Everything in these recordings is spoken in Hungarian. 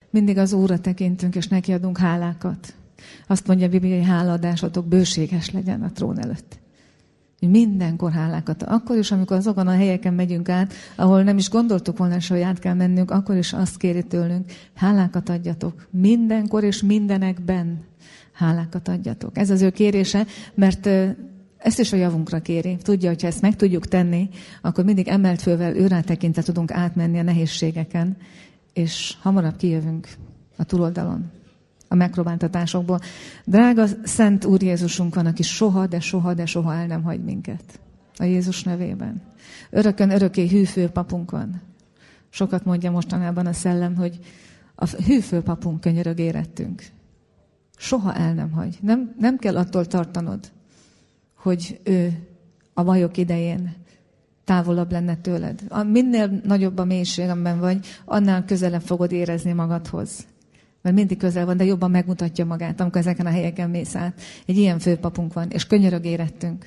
Mindig az Úrra tekintünk, és neki adunk hálákat. Azt mondja a Biblia, hogy hálaadásotok bőséges legyen a trón előtt. Mindenkor hálákat. Akkor is, amikor azokon a helyeken megyünk át, ahol nem is gondoltuk volna, hogy át kell mennünk, akkor is azt kéri tőlünk, hálákat adjatok. Mindenkor és mindenekben hálákat adjatok. Ez az ő kérése, mert ezt is a javunkra kéri. Tudja, hogyha ezt meg tudjuk tenni, akkor mindig emelt fővel őrá tekintve tudunk átmenni a nehézségeken, és hamarabb kijövünk a túloldalon, a megpróbáltatásokból. Drága Szent Úr Jézusunk van, aki soha, de soha el nem hagy minket. A Jézus nevében. Örökön örökké hűfőpapunk van. Sokat mondja mostanában a szellem, hogy a hűfőpapunk, könyörög érettünk. Soha el nem hagy. Nem kell attól tartanod, hogy ő a bajok idején távolabb lenne tőled. Minél nagyobb a mélység, amiben vagy, annál közelebb fogod érezni magadhoz. Mert mindig közel van, de jobban megmutatja magát, amikor ezeken a helyeken mész át. Egy ilyen főpapunk van, és könyörög érettünk.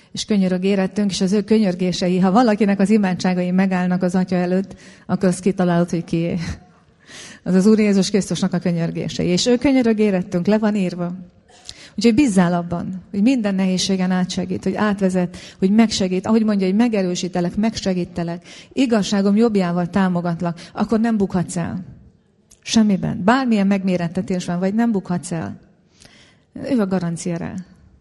És az ő könyörgései, ha valakinek az imádságai megállnak az Atya előtt, akkor azt kitalálod, hogy kié. Az az Úr Jézus Krisztusnak a könyörgései. És ő könyörög érettünk, le van írva. Úgyhogy bízzál abban, hogy minden nehézségen átsegít, hogy átvezet, hogy megsegít. Ahogy mondja, hogy megerősítelek, megsegítelek, igazságom jobbjával támogatlak, akkor nem bukhatsz el. Semmiben. Bármilyen megmérettetésben vagy, nem bukhatsz el. Ő a garancia rá.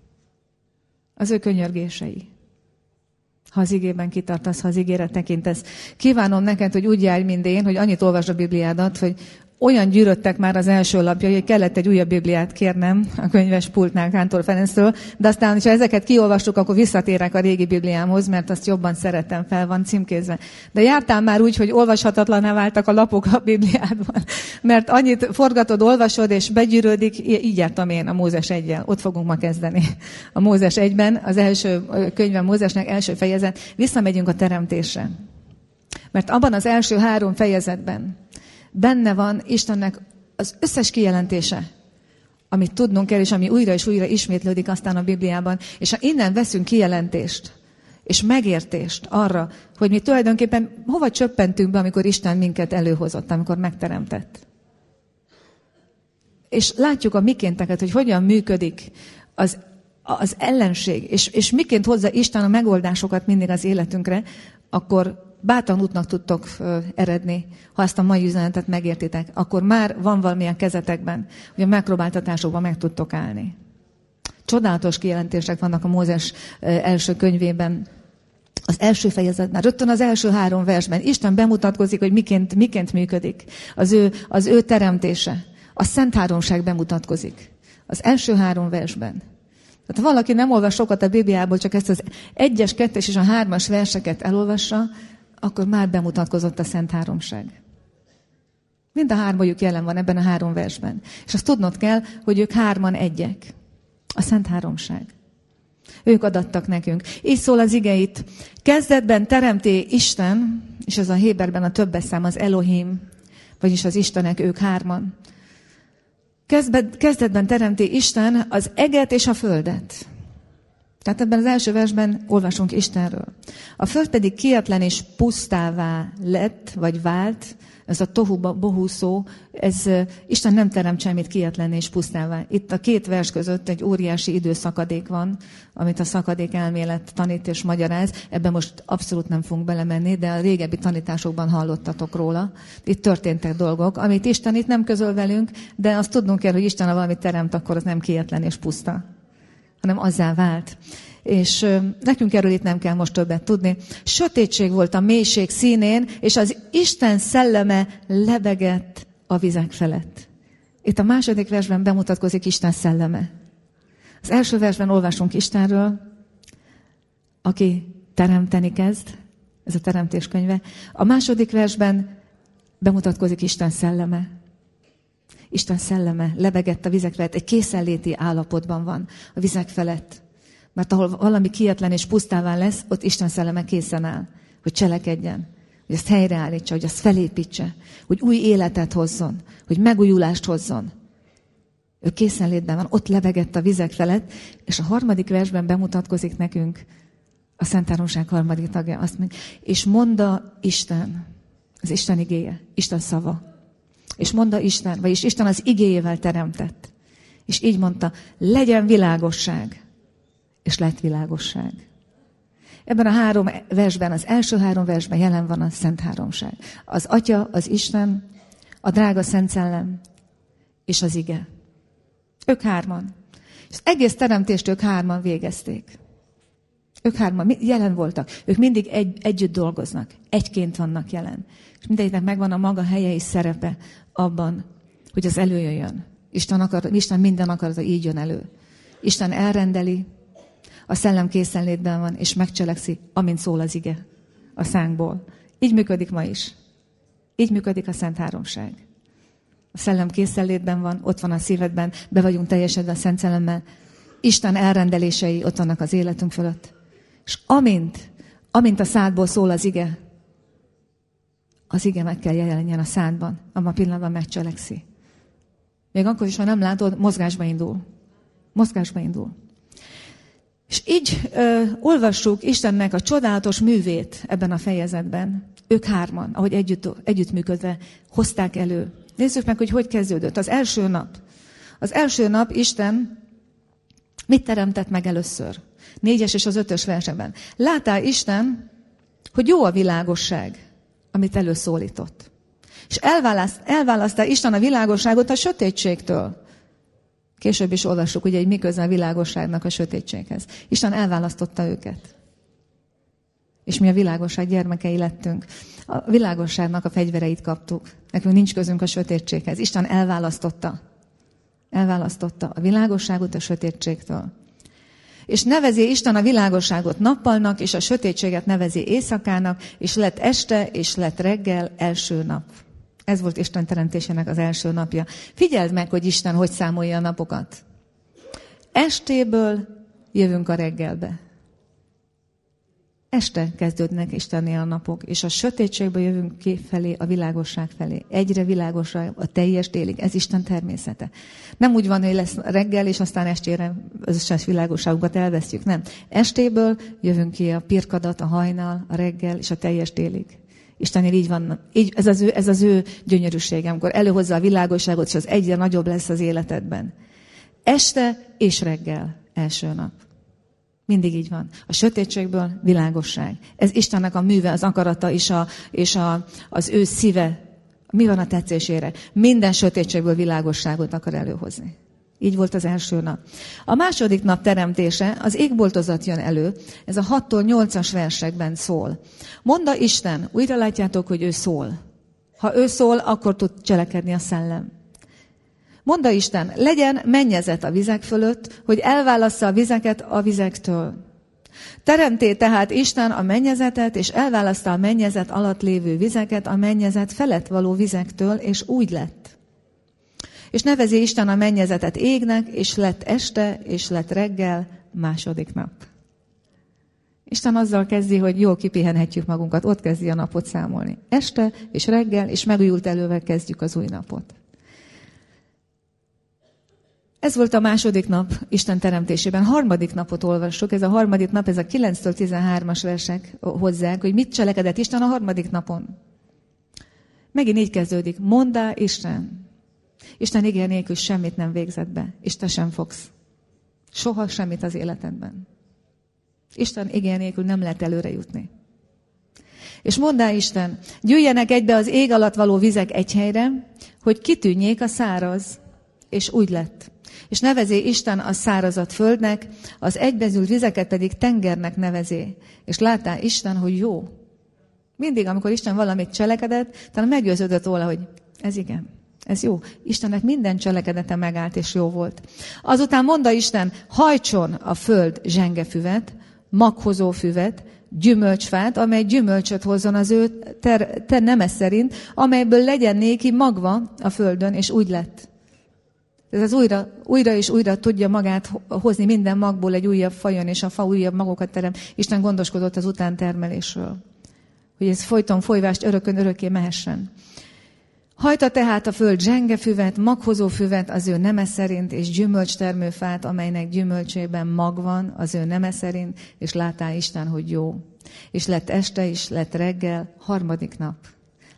Az ő könyörgései. Ha az igében kitartasz, ha az igére tekintesz. Kívánom neked, hogy úgy járj, mint én, hogy annyit olvasd a Bibliádat, hogy olyan gyűröttek már az első lapjai, hogy kellett egy újabb Bibliát kérnem a könyves pultnál Kántor Ferenctől, de aztán, ha ezeket kiolvastuk, akkor visszatérek a régi Bibliámhoz, mert azt jobban szeretem, fel van címkézve. De jártál már úgy, hogy olvashatatlaná váltak a lapok a Bibliádban, mert annyit forgatod, olvasod, és begyűrődik, így jártam én a Mózes 1-jel. Ott fogunk ma kezdeni. A Mózes 1-ben, az első könyve Mózesnek első fejezet, visszamegyünk a teremtésre. Mert abban az első 3 fejezetben benne van Istennek az összes kijelentése, amit tudnunk kell, és ami újra és újra ismétlődik aztán a Bibliában. És ha innen veszünk kijelentést, és megértést arra, hogy mi tulajdonképpen hova csöppentünk be, amikor Isten minket előhozott, amikor megteremtett. És látjuk a mikénteket, hogy hogyan működik az ellenség, és miként hozza Isten a megoldásokat mindig az életünkre, akkor bátran útnak tudtok eredni, ha ezt a mai üzenetet megértitek, akkor már van valamilyen kezetekben, hogy a megpróbáltatásokban meg tudtok állni. Csodálatos kijelentések vannak a Mózes első könyvében. Az első fejezetben, rögtön az első 3 versben Isten bemutatkozik, hogy miként működik. Az ő teremtése. A Szent Háromság bemutatkozik. Az első 3 versben. Tehát ha valaki nem olvas sokat a Bibliából, csak ezt az 1-es, 2-es és a 3-as verseket elolvassa, akkor már bemutatkozott a Szent Háromság. Mind a 3-juk jelen van ebben a 3 versben. És azt tudnod kell, hogy ők 3-an egyek. A Szent Háromság. Ők adattak nekünk. Így szól az ige itt. Kezdetben teremté Isten, és ez a héberben a többes szám, az Elohim, vagyis az Istenek, ők 3-an. Kezdetben teremté Isten az eget és a földet. Tehát ebben az első versben olvasunk Istenről. A föld pedig kietlen és pusztává lett, vagy vált, ez a tohu bohu szó, ez Isten nem teremt semmit kietlen és pusztává. Itt a 2 vers között egy óriási időszakadék van, amit a szakadék elmélet tanít és magyaráz. Ebben most abszolút nem fogunk belemenni, de a régebbi tanításokban hallottatok róla. Itt történtek dolgok, amit Isten itt nem közöl velünk, de azt tudnunk kell, hogy Isten, ha valamit teremt, akkor az nem kietlen és puszta, hanem azzá vált. És nekünk erről itt nem kell most többet tudni. Sötétség volt a mélység színén, és az Isten szelleme lebegett a vizek felett. Itt a második versben bemutatkozik Isten szelleme. Az első versben olvasunk Istenről, aki teremteni kezd, ez a teremtés könyve. A második versben bemutatkozik Isten szelleme. Isten szelleme lebegett a vizek felett, egy készenléti állapotban van a vizek felett. Mert ahol valami kietlen és pusztává lesz, ott Isten szelleme készen áll, hogy cselekedjen, hogy ezt helyreállítsa, hogy azt felépítse, hogy új életet hozzon, hogy megújulást hozzon. Ő készenlétben van, ott lebegett a vizek felett, és a 3. versben bemutatkozik nekünk a Szent Háromság 3. tagja. Azt mondja, és mondta Isten, az Isten igéje, Isten szava. És mondta Isten, vagyis Isten az igéjével teremtett. És így mondta, legyen világosság. És lett világosság. Ebben a 3 versben, az első 3 versben jelen van a Szent Háromság. Az Atya, az Isten, a drága Szent Szellem és az ige. Ők 3. És az egész teremtést ők 3 végezték. Ők 3 jelen voltak. Ők mindig együtt dolgoznak. Egyként vannak jelen. És mindegyiknek megvan a maga helye és szerepe abban, hogy az előjöjjön. Isten minden akarata így jön elő. Isten elrendeli, a szellem készenlétben van, és megcselekszi, amint szól az ige a szánkból. Így működik ma is. Így működik a Szent Háromság. A szellem készenlétben van, ott van a szívedben, be vagyunk teljesedve a Szent Szellemmel. Isten elrendelései ott vannak az életünk fölött. És amint a szádból szól az ige meg kell jelenjen a szádban, abban a pillanatban megcselekszi. Még akkor is, ha nem látod, mozgásba indul. Mozgásba indul. És így olvassuk Istennek a csodálatos művét ebben a fejezetben. Ők 3, ahogy együttműködve hozták elő. Nézzük meg, hogy kezdődött. Az első nap. Az első nap Isten mit teremtett meg először? 4-es és az 5-ös versenben. Láttál Isten, hogy jó a világosság, amit előszólított. És elválasztál Isten a világosságot a sötétségtől. Később is olvassuk, ugye, hogy mi köze a világosságnak a sötétséghez. Isten elválasztotta őket. És mi a világosság gyermekei lettünk. A világosságnak a fegyvereit kaptuk. Nekünk nincs közünk a sötétséghez. Isten elválasztotta. Elválasztotta a világosságot a sötétségtől. És nevezi Isten a világosságot nappalnak, és a sötétséget nevezi éjszakának, és lett este, és lett reggel, első nap. Ez volt Isten teremtésének az első napja. Figyeld meg, hogy Isten hogy számolja a napokat. Estéből jövünk a reggelbe. Este kezdődnek Istennél a napok, és a sötétségből jövünk kifelé, a világosság felé. Egyre világosabb, a teljes télig. Ez Isten természete. Nem úgy van, hogy lesz reggel, és aztán estére az összes világosságunkat elvesztjük. Nem. Estéből jövünk ki a pirkadat, a hajnal, a reggel, és a teljes télig. Istennél így van. Így, ez az ő gyönyörűsége, amikor előhozza a világosságot, és az egyre nagyobb lesz az életedben. Este és reggel, első nap. Mindig így van. A sötétségből világosság. Ez Istennek a műve, az akarata és az ő szíve. Mi van a tetszésére? Minden sötétségből világosságot akar előhozni. Így volt az első nap. A második nap teremtése, az égboltozat jön elő. Ez a 6-tól 8-as versekben szól. Mondta Isten, újra látjátok, hogy ő szól. Ha ő szól, akkor tud cselekedni a szellem. Mondta Isten, legyen mennyezet a vizek fölött, hogy elválassza a vizeket a vizektől. Teremté tehát Isten a mennyezetet, és elválaszta a mennyezet alatt lévő vizeket a mennyezet felett való vizektől, és úgy lett. És nevezi Isten a mennyezetet égnek, és lett este, és lett reggel, második nap. Isten azzal kezdi, hogy jól kipihenhetjük magunkat, ott kezdi a napot számolni. Este és reggel, és megújult elővel kezdjük az új napot. Ez volt a második nap Isten teremtésében. Harmadik napot olvassuk. Ez a harmadik nap, ez a 9-től 13-as versek hozzák, hogy mit cselekedett Isten a harmadik napon. Megint így kezdődik. Monddá Isten. Isten igény nélkül semmit nem végzett be, és te sem fogsz. Soha semmit az életedben. Isten igény nélkül nem lehet előre jutni. És monddá Isten, gyűjjenek egybe az ég alatt való vizek egy helyre, hogy kitűnjék a száraz. És úgy lett. És nevezé Isten a szárazat földnek, az egybezült vizeket pedig tengernek nevezé. És láttál Isten, hogy jó. Mindig, amikor Isten valamit cselekedett, talán meggyőződött róla, hogy ez igen, ez jó. Istennek minden cselekedete megállt, és jó volt. Azután mondta Isten, hajtson a föld zsengefüvet, maghozó füvet, gyümölcsfát, amely gyümölcsöt hozzon az ő te neme szerint, amelyből legyen néki magva a földön, és úgy lett. Ez az újra és újra tudja magát hozni minden magból egy újabb fajon, és a fa újabb magokat terem. Isten gondoskodott az utántermelésről, hogy ez folyton folyvást örökön örökké mehessen. Hajta tehát a föld zsengefüvet, maghozó füvet az ő neme szerint, és gyümölcstermőfát, amelynek gyümölcsében mag van az ő neme szerint, és láttál Isten, hogy jó. És lett este is, lett reggel, harmadik nap.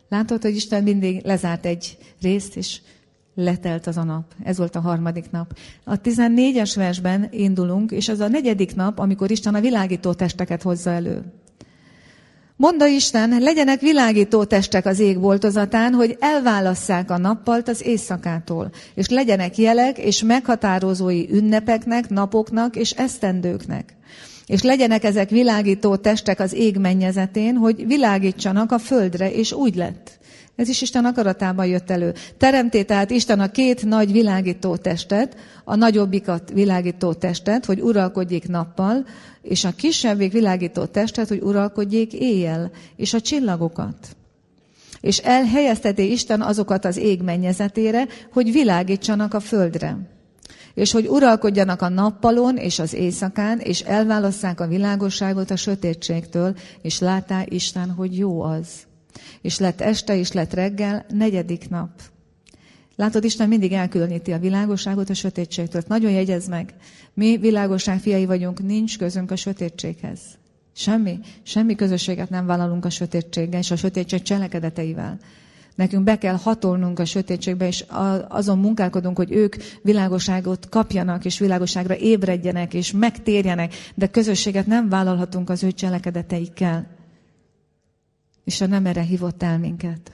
Látod, hogy Isten mindig lezárt egy részt, és letelt az a nap. Ez volt a harmadik nap. A 14-es versben indulunk, és az a 4. nap, amikor Isten a világító testeket hozza elő. Mondta Isten, legyenek világító testek az ég boltozatán, hogy elválasszák a nappalt az éjszakától, és legyenek jelek és meghatározói ünnepeknek, napoknak és esztendőknek. És legyenek ezek világító testek az ég mennyezetén, hogy világítsanak a földre, és úgy lett. Ez is Isten akaratában jött elő. Teremté tehát Isten a 2 nagy világító testet, a nagyobbikat világító testet, hogy uralkodjék nappal, és a kisebbik világító testet, hogy uralkodjék éjjel, és a csillagokat. És elhelyezteti Isten azokat az ég mennyezetére, hogy világítsanak a földre. És hogy uralkodjanak a nappalon és az éjszakán, és elválasszák a világosságot a sötétségtől, és látá Isten, hogy jó az. És lett este, és lett reggel, 4. nap. Látod, Isten mindig elkülöníti a világosságot a sötétségtől. Nagyon jegyezd meg, mi világosság fiai vagyunk, nincs közünk a sötétséghez. Semmi közösséget nem vállalunk a sötétséggel, és a sötétség cselekedeteivel. Nekünk be kell hatolnunk a sötétségbe, és azon munkálkodunk, hogy ők világosságot kapjanak, és világosságra ébredjenek, és megtérjenek, de közösséget nem vállalhatunk az ő cselekedeteikkel. És nem erre hívott el minket.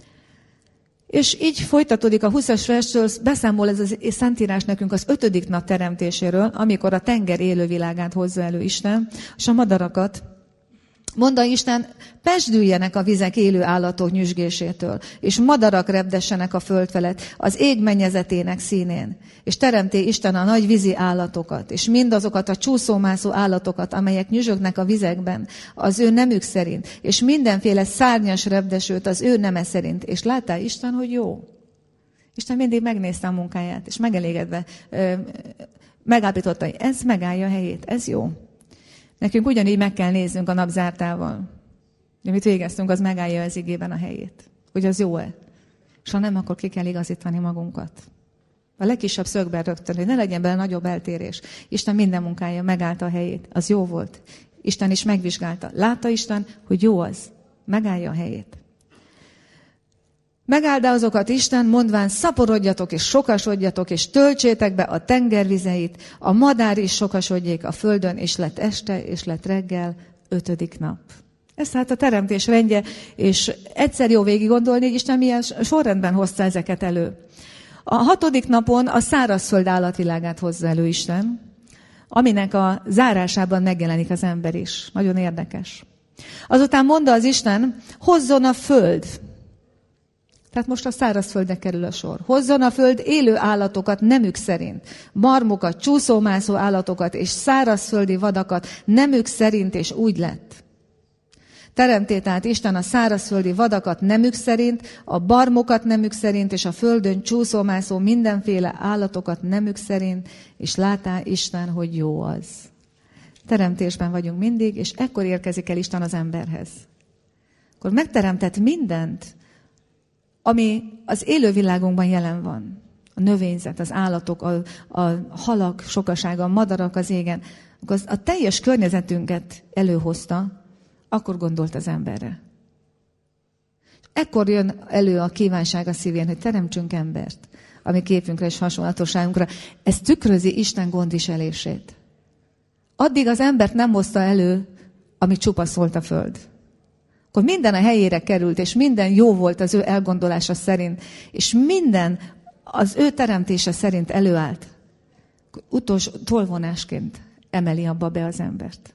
És így folytatódik a 20-as verstől, beszámol ez a Szentírás nekünk az 5. nap teremtéséről, amikor a tenger élővilágát hozza elő Isten, és a madarakat. Mondta Isten, pesdüljenek a vizek élő állatok nyüzsgésétől, és madarak repdessenek a föld felett, az ég mennyezetének színén. És teremté Isten a nagy vízi állatokat, és mindazokat a csúszómászó állatokat, amelyek nyüzsögnek a vizekben, az ő nemük szerint, és mindenféle szárnyas repdesőt az ő neme szerint. És látta Isten, hogy jó. Isten mindig megnézte a munkáját, és megelégedve megállapította, hogy ez megállja a helyét, ez jó. Nekünk ugyanígy meg kell néznünk a napzártával. Amit végeztünk, az megállja az igében a helyét. Hogy az jó-e? És ha nem, akkor ki kell igazítani magunkat. A legkisebb szögben rögtön, hogy ne legyen bele nagyobb eltérés. Isten minden munkája megállta a helyét. Az jó volt. Isten is megvizsgálta. Látta Isten, hogy jó az. Megállja a helyét. Megáldá azokat Isten, mondván, szaporodjatok és sokasodjatok, és töltsétek be a tengervizeit, a madár is sokasodjék a földön, és lett este, és lett reggel, 5. nap. Ez tehát a teremtés rendje, és egyszer jó végig gondolni, hogy Isten milyen sorrendben hozta ezeket elő. A 6. napon a szárazföld állatvilágát hozza elő Isten, aminek a zárásában megjelenik az ember is. Nagyon érdekes. Azután mondta az Isten, hozzon a föld. Tehát most a szárazföldre kerül a sor. Hozzon a föld élő állatokat nemük szerint, marmokat, csúszómászó állatokat és szárazföldi vadakat nemük szerint, és úgy lett. Teremté tehát Isten a szárazföldi vadakat nemük szerint, a barmokat nemük szerint, és a földön csúszómászó mindenféle állatokat nemük szerint, és látá Isten, hogy jó az. Teremtésben vagyunk mindig, és ekkor érkezik el Isten az emberhez. Akkor megteremtett mindent, ami az élővilágunkban jelen van. A növényzet, az állatok, a halak sokasága, a madarak az égen. Akkor a teljes környezetünket előhozta, akkor gondolt az emberre. Ekkor jön elő a kívánság a szívén, hogy teremtsünk embert, ami képünkre és hasonlatosságunkra. Ez tükrözi Isten gondviselését. Addig az embert nem hozta elő, ami csupasz volt a föld. Akkor minden a helyére került, és minden jó volt az ő elgondolása szerint, és minden az ő teremtése szerint előállt. Utolsó tolvonásként emeli abba be az embert.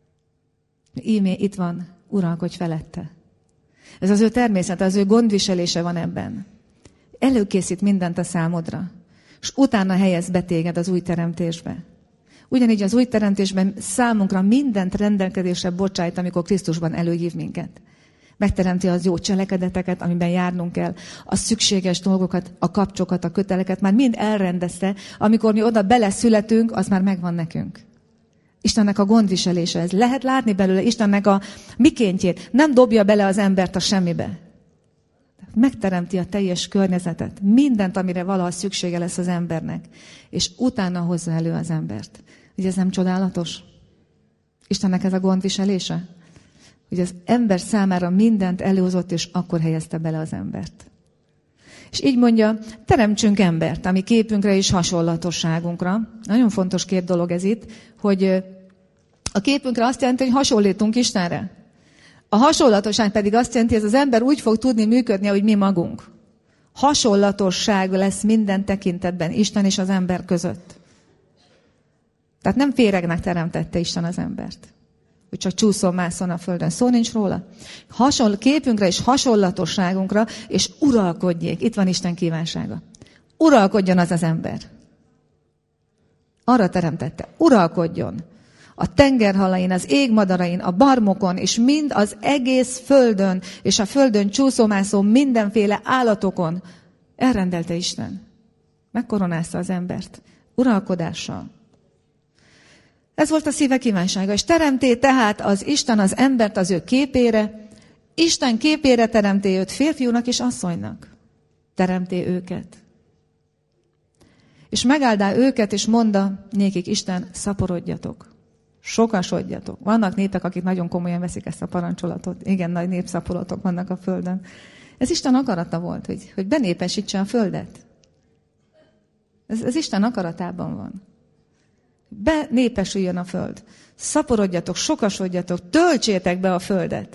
Íme itt van, uralkodj felette. Ez az ő természete, az ő gondviselése van ebben. Előkészít mindent a számodra, és utána helyez be téged az új teremtésbe. Ugyanígy az új teremtésben számunkra mindent rendelkezésre bocsájt, amikor Krisztusban előhív minket. Megteremti az jó cselekedeteket, amiben járnunk kell, a szükséges dolgokat, a kapcsokat, a köteleket, már mind elrendezte, amikor mi oda beleszületünk, az már megvan nekünk. Istennek a gondviselése ez. Lehet látni belőle Istennek a mikéntjét. Nem dobja bele az embert a semmibe. Megteremti a teljes környezetet, mindent, amire valaha szüksége lesz az embernek, és utána hozza elő az embert. Ugye ez nem csodálatos? Istennek ez a gondviselése? hogy az ember számára mindent előhozott, és akkor helyezte bele az embert. És így mondja, teremtsünk embert, ami képünkre és hasonlatosságunkra. Nagyon fontos két dolog ez itt, hogy a képünkre azt jelenti, hogy hasonlítunk Istenre. A hasonlatosság pedig azt jelenti, hogy ez az ember úgy fog tudni működni, ahogy mi magunk. Hasonlatosság lesz minden tekintetben Isten és az ember között. Tehát nem féregnek teremtette Isten az embert, hogy csak csúszom-mászon a földön. Szó nincs róla. Képünkre és hasonlatosságunkra, és uralkodjék. Itt van Isten kívánsága. Uralkodjon az az ember. Arra teremtette. Uralkodjon. A tengerhalain, az égmadarain, a barmokon, és mind az egész földön, és a földön csúszómászó mindenféle állatokon. Elrendelte Isten. Megkoronázta az embert. Uralkodással. Ez volt a szíve kívánsága. És teremté tehát az Isten az embert az ő képére. Isten képére teremté őt férfiúnak és asszonynak. Teremté őket. És megáldá őket, és mondta nékik Isten, szaporodjatok. Sokasodjatok. Vannak népek, akik nagyon komolyan veszik ezt a parancsolatot. Igen, nagy népszaporotok vannak a földön. Ez Isten akarata volt, hogy benépesítse a földet. Ez Isten akaratában van. Benépesüljön a föld. Szaporodjatok, sokasodjatok, töltsétek be a földet.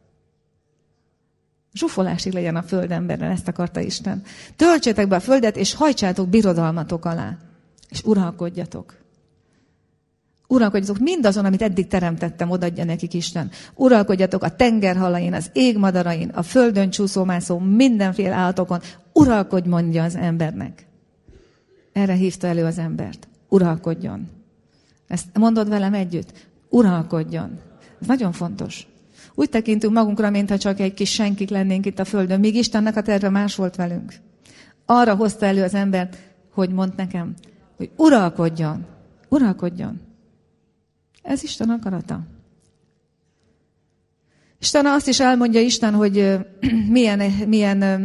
Zsúfolásig legyen a föld emberrel, ezt akarta Isten. Töltsétek be a földet, és hajtsátok birodalmatok alá. És uralkodjatok. Uralkodjatok mindazon, amit eddig teremtettem, odaadja nekik Isten. Uralkodjatok a tengerhalain, az égmadarain, a földön csúszómászó mindenféle állatokon. Uralkodj, mondja az embernek. Erre hívta elő az embert. Uralkodjon. Ezt mondod velem együtt? Uralkodjon. Ez nagyon fontos. Úgy tekintünk magunkra, mintha csak egy kis senkik lennénk itt a földön, míg Istennek a terve más volt velünk. Arra hozta elő az embert, hogy mondd nekem, hogy uralkodjon. Uralkodjon. Ez Isten akarata. Isten azt is elmondja Isten, hogy milyen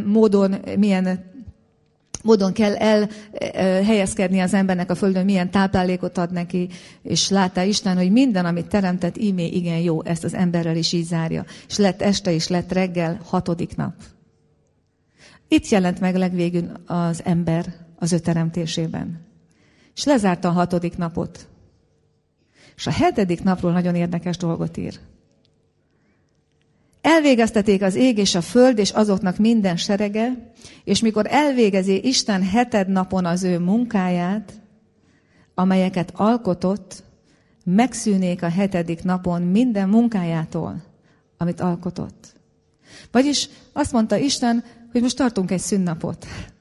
módon kell elhelyezkedni az embernek a földön, milyen táplálékot ad neki, és látta Isten, hogy minden, amit teremtett, ímé igen jó, ezt az emberrel is így zárja. És lett este is, lett reggel, 6. nap. Itt jelent meg legvégül az ember az ő teremtésében. És lezárta a 6. napot. És a 7. napról nagyon érdekes dolgot ír. Elvégezteték az ég és a föld, és azoknak minden serege, és mikor elvégezi Isten 7. napon az ő munkáját, amelyeket alkotott, megszűnék a 7. napon minden munkájától, amit alkotott. Vagyis azt mondta Isten, hogy most tartunk egy szünnapot.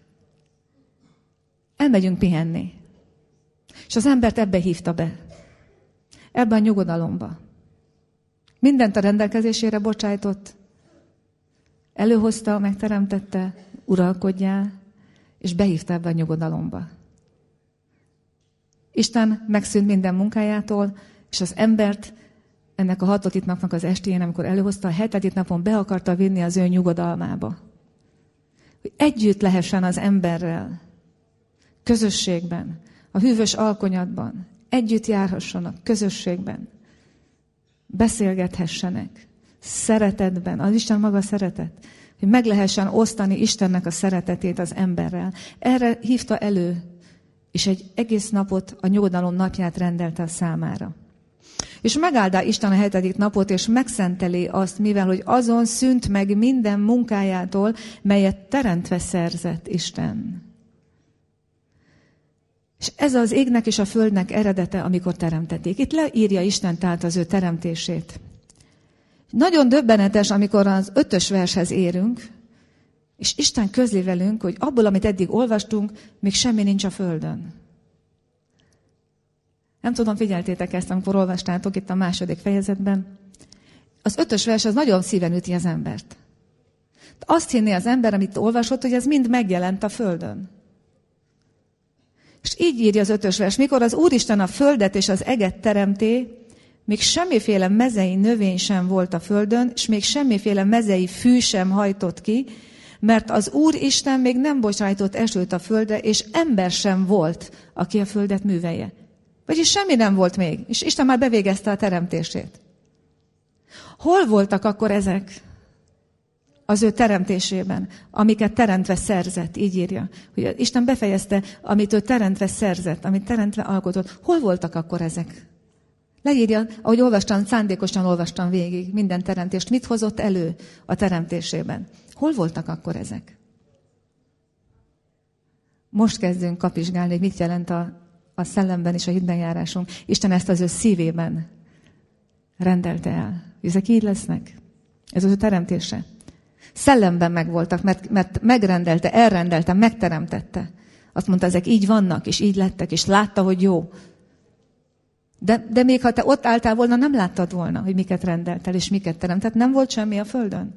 Elmegyünk pihenni. És az embert ebbe hívta be. Ebbe a nyugodalomba. Mindent a rendelkezésére bocsájtott, előhozta, megteremtette, uralkodjál, és behívta ebbe a nyugodalomba. Isten megszűnt minden munkájától, és az embert ennek a 6. napnak az estéjén, amikor előhozta, a 7. napon be akarta vinni az ő nyugodalmába. Hogy együtt lehessen az emberrel, közösségben, a hűvös alkonyatban, együtt járhassanak, közösségben. Beszélgethessenek, szeretetben, az Isten maga szeretet, hogy meg lehessen osztani Istennek a szeretetét az emberrel. Erre hívta elő, és egy egész napot, a nyugodalom napját rendelte a számára. És megáldá Isten a 7. napot, és megszenteli azt, mivel hogy azon szűnt meg minden munkájától, melyet teremtve szerzett Isten. És ez az égnek és a földnek eredete, amikor teremtették. Itt leírja Isten tehát az ő teremtését. Nagyon döbbenetes, amikor az 5. vershez érünk, és Isten közli velünk, hogy abból, amit eddig olvastunk, még semmi nincs a földön. Nem tudom, figyeltétek ezt, amikor olvastátok itt a 2. fejezetben. Az 5. vers az nagyon szíven üti az embert. Azt hinné az ember, amit olvasott, hogy ez mind megjelent a földön. És így írja az 5. vers, mikor az Úristen a földet és az eget teremté, még semmiféle mezei növény sem volt a földön, és még semmiféle mezei fű sem hajtott ki, mert az Úristen még nem bocsájtott esőt a földre, és ember sem volt, aki a földet művelje. Vagyis semmi nem volt még, és Isten már bevégezte a teremtését. Hol voltak akkor ezek az ő teremtésében, amiket teremtve szerzett, így írja. Hogy Isten befejezte, amit ő teremtve szerzett, amit teremtve alkotott. Hol voltak akkor ezek? Leírja, ahogy olvastam, szándékosan olvastam végig minden teremtést. Mit hozott elő a teremtésében? Hol voltak akkor ezek? Most kezdünk kapizsgálni, hogy mit jelent a szellemben és a hitben járásunk. Isten ezt az ő szívében rendelte el. Ezek így lesznek. Ez az ő teremtése. Szellemben megvoltak, mert megrendelte, elrendelte, megteremtette. Azt mondta, ezek így vannak, és így lettek, és látta, hogy jó. De még ha te ott álltál volna, nem láttad volna, hogy miket rendeltel, és miket teremtett. Nem volt semmi a földön.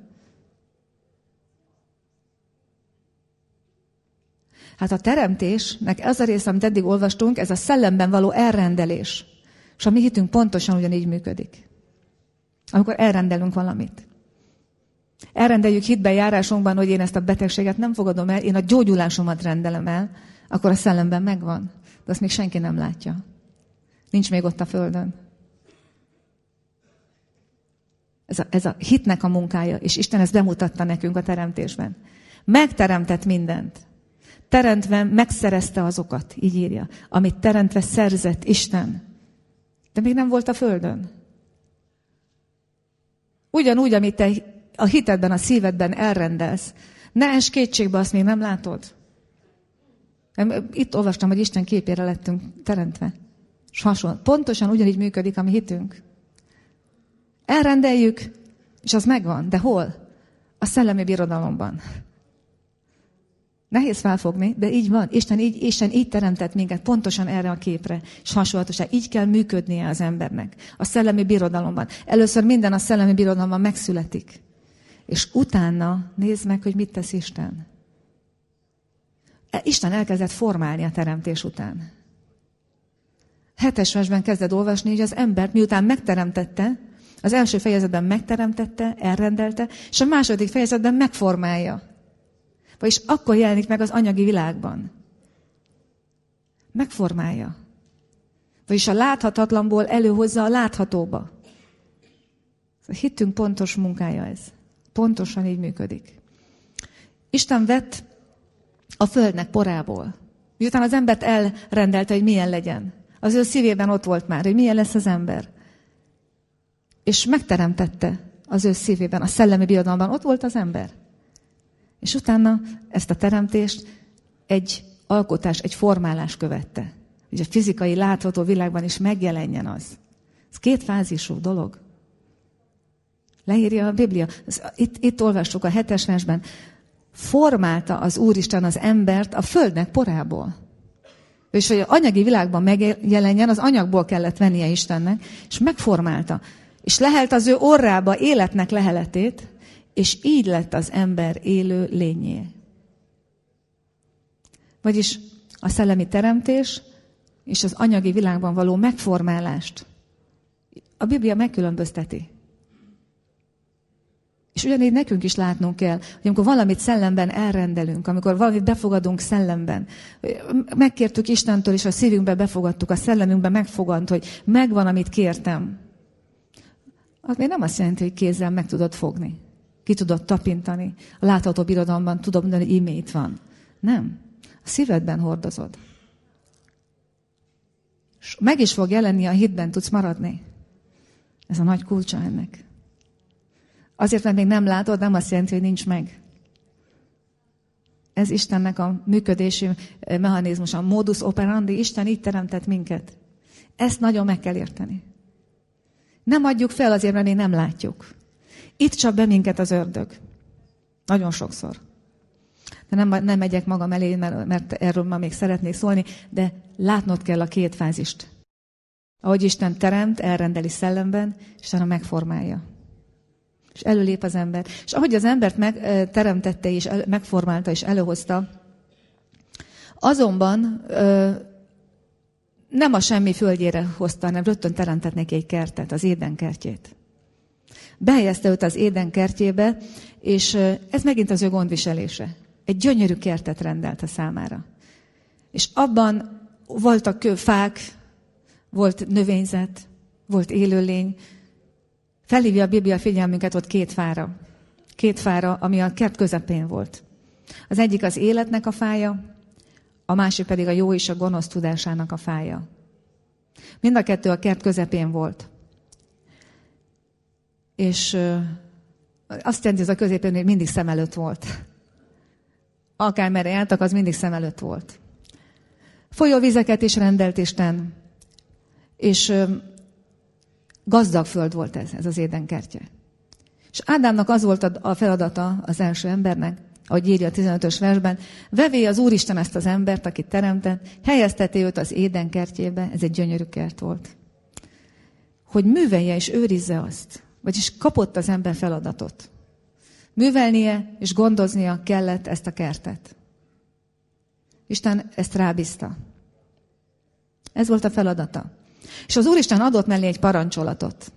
Hát a teremtésnek az a része, amit eddig olvastunk, ez a szellemben való elrendelés. És a mi hitünk pontosan ugyanígy működik. Amikor elrendelünk valamit. Elrendeljük hitben járásunkban, hogy én ezt a betegséget nem fogadom el, én a gyógyulásomat rendelem el, akkor a szellemben megvan. De azt még senki nem látja. Nincs még ott a földön. Ez a hitnek a munkája, és Isten ezt bemutatta nekünk a teremtésben. Megteremtett mindent. Teremtve megszerezte azokat, így írja, amit teremtve szerzett Isten. De még nem volt a földön. Ugyanúgy, amit te a hitedben, a szívedben elrendelsz. Ne ess kétségbe, azt még nem látod. Itt olvastam, hogy Isten képére lettünk teremtve. És hasonló. Pontosan ugyanígy működik a mi hitünk. Elrendeljük, és az megvan. De hol? A szellemi birodalomban. Nehéz felfogni, de így van. Isten így teremtett minket pontosan erre a képre, és hasonlatosan. Így kell működnie az embernek. A szellemi birodalomban. Először minden a szellemi birodalomban megszületik. És utána nézd meg, hogy mit tesz Isten. Isten elkezdett formálni a teremtés után. 7. versben kezded olvasni, hogy az embert miután megteremtette, az első fejezetben megteremtette, elrendelte, és a második fejezetben megformálja. Vagyis akkor jelenik meg az anyagi világban. Megformálja. Vagyis a láthatatlanból előhozza a láthatóba. A hitünk pontos munkája ez. Pontosan így működik. Isten vett a földnek porából. Miután az embert elrendelte, hogy milyen legyen. Az ő szívében ott volt már, hogy milyen lesz az ember. És megteremtette az ő szívében, a szellemi birodalomban. Ott volt az ember. És utána ezt a teremtést egy alkotás, egy formálás követte. Hogy a fizikai, látható világban is megjelenjen az. Ez 2 fázisú dolog. Leírja a Biblia. Itt olvassuk a 7. versben. Formálta az Úristen az embert a földnek porából. És hogy az anyagi világban megjelenjen, az anyagból kellett vennie Istennek, és megformálta. És lehelt az ő orrába életnek leheletét, és így lett az ember élő lényé. Vagyis a szellemi teremtés és az anyagi világban való megformálást a Biblia megkülönbözteti. És ugyanígy nekünk is látnunk kell, hogy amikor valamit szellemben elrendelünk, amikor valamit befogadunk szellemben, megkértük Istentől, és a szívünkbe befogadtuk, a szellemünkbe megfogant, hogy megvan, amit kértem. Az még nem azt jelenti, hogy kézzel meg tudod fogni. Ki tudod tapintani. A látható birodalomban tudod mondani, hogy íme itt van. Nem. A szívedben hordozod. És meg is fog jelenni, a hitben tudsz maradni. Ez a nagy kulcsa ennek. Azért, mert még nem látod, nem azt jelenti, hogy nincs meg. Ez Istennek a működési mechanizmus, a modus operandi. Isten így teremtett minket. Ezt nagyon meg kell érteni. Nem adjuk fel azért, mert még nem látjuk. Itt csap be minket az ördög. Nagyon sokszor. De nem megyek magam elé, mert erről ma még szeretnék szólni, de látnod kell a 2 fázist. Ahogy Isten teremt, elrendeli szellemben, Isten megformálja. És előlép az ember. És ahogy az embert megteremtette és megformálta és előhozta, azonban nem a semmi földjére hozta, hanem rögtön teremtett neki egy kertet, az Éden kertjét. Behelyezte őt az Éden kertjébe, és ez megint az ő gondviselése. Egy gyönyörű kertet rendelte számára. És abban voltak fák, volt növényzet, volt élőlény, felhívja a Biblia figyelmünket ott két fára, ami a kert közepén volt. Az egyik az életnek a fája, a másik pedig a jó és a gonosz tudásának a fája. Mind a kettő a kert közepén volt. És azt jelenti, ez a középén, hogy mindig szem előtt volt. Akármerre jártak, az mindig szem előtt volt. Folyóvizeket is rendelt Isten, és gazdag föld volt ez az Éden kertje. És Ádámnak az volt a feladata az első embernek, ahogy írja a 15-ös versben, vevé az Úristen ezt az embert, akit teremtett, helyezteti őt az Éden kertjébe, ez egy gyönyörű kert volt, hogy művelje és őrizze azt. Vagyis kapott az ember feladatot. Művelnie és gondoznia kellett ezt a kertet. Isten ezt rábízta. Ez volt a feladata. És az Úristen adott mellé egy parancsolatot.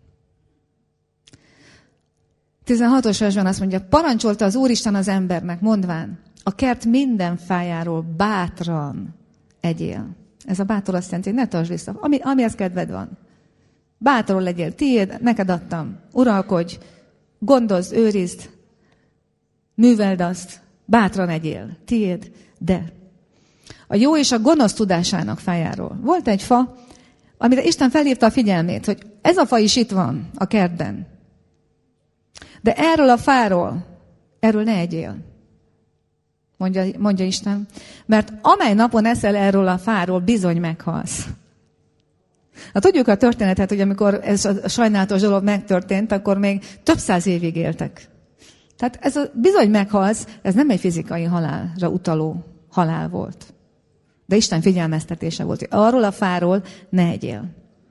16-os versben azt mondja, parancsolta az Úristen az embernek, mondván, a kert minden fájáról bátran egyél. Ez a bátor azt jelenti, hogy ne tartsd vissza, amihez kedved van. Bátor legyél, tiéd, neked adtam. Uralkodj, gondozd, őrizd, műveld azt, bátran egyél, tiéd, de. A jó és a gonosz tudásának fájáról. Volt egy fa, amire Isten felhívta a figyelmét, hogy ez a fa is itt van a kertben. De erről a fáról, erről ne egyél. Mondja Isten. Mert amely napon eszel erről a fáról, bizony meghalsz. Hát tudjuk a történetet, hogy amikor ez a sajnálatos dolog megtörtént, akkor még több száz évig éltek. Tehát ez a bizony meghalsz, ez nem egy fizikai halálra utaló halál volt. De Isten figyelmeztetése volt, hogy arról a fáról ne egyél.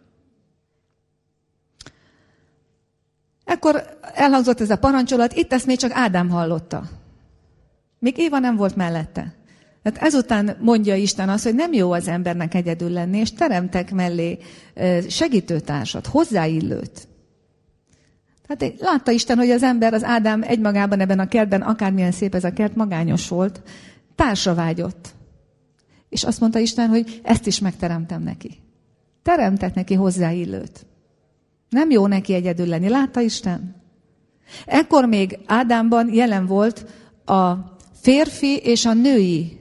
Ekkor elhangzott ez a parancsolat, itt ezt még csak Ádám hallotta. Még Éva nem volt mellette. Tehát ezután mondja Isten azt, hogy nem jó az embernek egyedül lenni, és teremtek mellé segítőtársat, hozzáillőt. Tehát látta Isten, hogy az ember, az Ádám egymagában ebben a kertben, akármilyen szép ez a kert, magányos volt, társra vágyott. És azt mondta Isten, hogy ezt is megteremtem neki. Teremtett neki hozzáillőt. Nem jó neki egyedül lenni. Látta Isten? Ekkor még Ádámban jelen volt a férfi és a női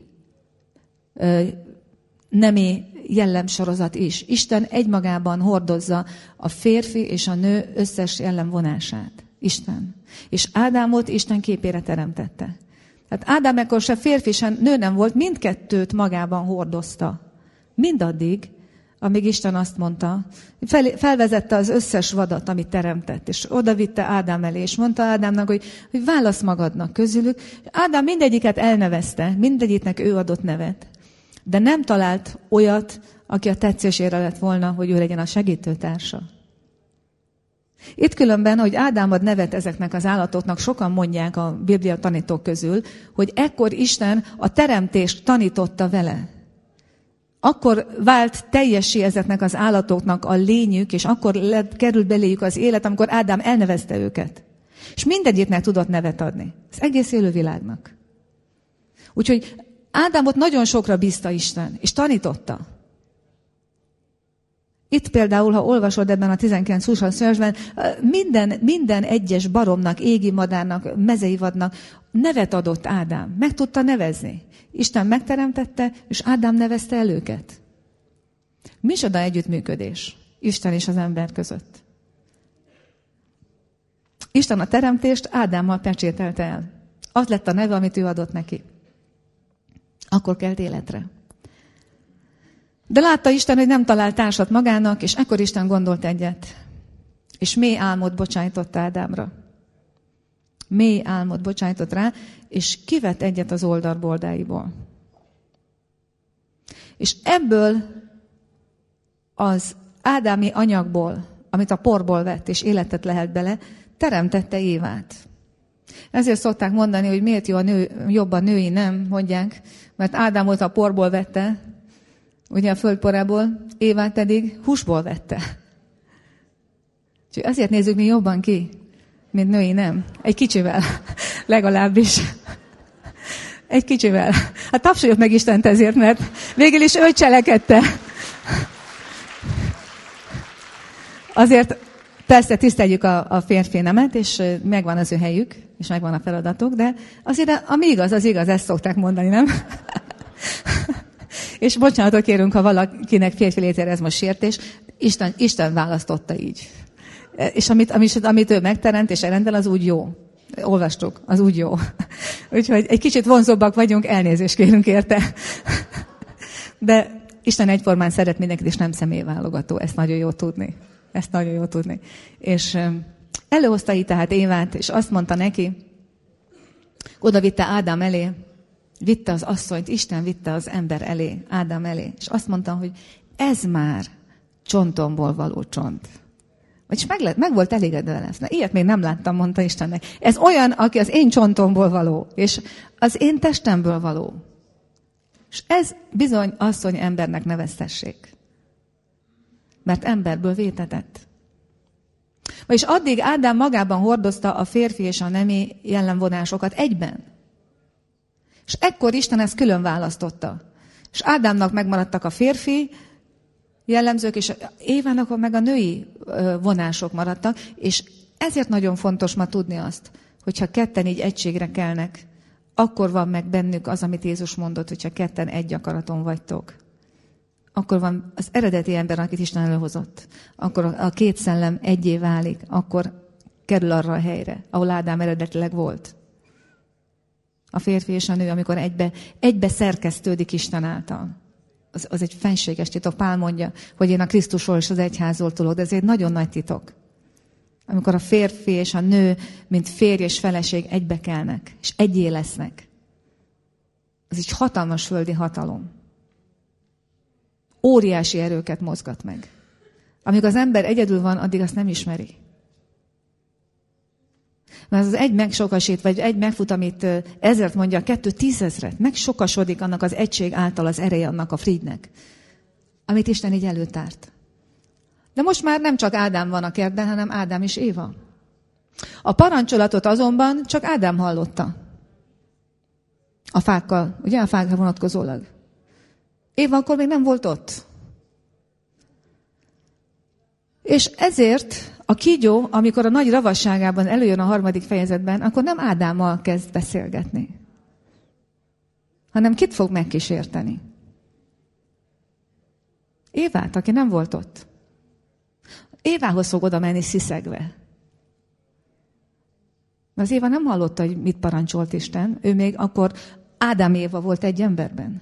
nemi jellemsorozat is. Isten egymagában hordozza a férfi és a nő összes jellemvonását. Isten. És Ádámot Isten képére teremtette. Tehát Ádám ekkor se férfi, se nő nem volt, mindkettőt magában hordozta. Mindaddig, amíg Isten azt mondta, felvezette az összes vadat, amit teremtett, és odavitte Ádám elé, és mondta Ádámnak, hogy válasz magadnak közülük. Ádám mindegyiket elnevezte, mindegyiknek ő adott nevet. De nem talált olyat, aki a tetszésére lett volna, hogy ő legyen a segítőtársa. Itt különben, hogy Ádám ad nevet ezeknek az állatoknak, sokan mondják a Biblia tanítók közül, hogy ekkor Isten a teremtést tanította vele. Akkor vált teljessé ezeknek az állatoknak a lényük, és akkor került beléjük az élet, amikor Ádám elnevezte őket. És mindegyiknek tudott nevet adni. Az egész élővilágnak. Úgyhogy Ádámot nagyon sokra bízta Isten, és tanította. Itt például, ha olvasod ebben a 19-20 versben, minden egyes baromnak, égi madárnak, mezei vadnak nevet adott Ádám. Meg tudta nevezni. Isten megteremtette, és Ádám nevezte el őket. Micsoda együttműködés Isten és az ember között. Isten a teremtést Ádámmal pecsételte el. Az lett a neve, amit ő adott neki. Akkor kelt életre. De látta Isten, hogy nem talált társat magának, és ekkor Isten gondolt egyet. És mély álmot bocsájtott Ádámra. Mély álmot bocsájtott rá, és kivett egyet az oldalbordáiból. És ebből az ádámi anyagból, amit a porból vett, és életet lehelt bele, teremtette Évát. Ezért szokták mondani, hogy miért jobb a női nem, mondják, mert Ádámot a porból vette, ugye a földporából, Évát pedig húsból vette. Úgyhogy azért nézzük mi jobban ki, mint női nem. Egy kicsivel, legalábbis. Egy kicsivel. Hát tapsoljuk meg Istent ezért, mert végül is ő cselekedte. Azért Persze tiszteljük a férfi nemet, és megvan az ő helyük, és megvan a feladatuk, de azért ami igaz, az igaz, ezt szokták mondani, nem? És bocsánatot kérünk, ha valakinek férfi létére ez most sértés, Isten választotta így. És amit ő megteremt és elrendel, az úgy jó. Olvastuk, az úgy jó. Úgyhogy egy kicsit vonzóbbak vagyunk, elnézést kérünk érte. De Isten egyformán szeret mindenkit, és nem személyválogató. Ezt nagyon jó tudni. És előhozta így tehát Évát, és azt mondta neki, oda vitte Ádám elé, vitte az asszonyt, Isten vitte az ember elé, Ádám elé, és azt mondta, hogy ez már csontomból való csont. Vagyis meg volt elégedve vele. Na, ilyet még nem láttam, mondta Istennek. Ez olyan, aki az én csontomból való, és az én testemből való. És ez bizony asszony embernek neveztessék. Mert emberből vétetett. Vagyis addig Ádám magában hordozta a férfi és a nemi jellemvonásokat egyben. És ekkor Isten ezt külön választotta. És Ádámnak megmaradtak a férfi jellemzők, és Évának meg a női vonások maradtak, és ezért nagyon fontos ma tudni azt, hogyha ketten így egységre kelnek, akkor van meg bennük az, amit Jézus mondott, hogyha ketten egy akaraton vagytok. Akkor van az eredeti ember, akit Isten előhozott. Akkor a két szellem egyé válik, akkor kerül arra a helyre, ahol Ádám eredetileg volt. A férfi és a nő, amikor egybe szerkesztődik Isten által. Az egy fenséges titok. Pál mondja, hogy én a Krisztusról és az egyházról tudok, de ez egy nagyon nagy titok. Amikor a férfi és a nő, mint férj és feleség egybe kelnek, és egyé lesznek. Ez egy hatalmas földi hatalom. Óriási erőket mozgat meg. Amíg az ember egyedül van, addig azt nem ismeri. Mert az egy megsokasít, vagy egy megfut, amit ezért mondja, a 2 10 000-et, megsokasodik annak az egység által az ereje annak a frigynek, amit Isten így előtárt. De most már nem csak Ádám van a kertben, hanem Ádám és Éva. A parancsolatot azonban csak Ádám hallotta. A fákkal, ugye a fákra vonatkozólag. Éva akkor még nem volt ott. És ezért a kígyó, amikor a nagy ravasságában előjön a 3. fejezetben, akkor nem Ádámmal kezd beszélgetni, hanem kit fog megkísérteni? Évát, aki nem volt ott. Évához fog oda menni sziszegve. Az Éva nem hallotta, hogy mit parancsolt Isten. Ő még akkor Ádám Éva volt egy emberben.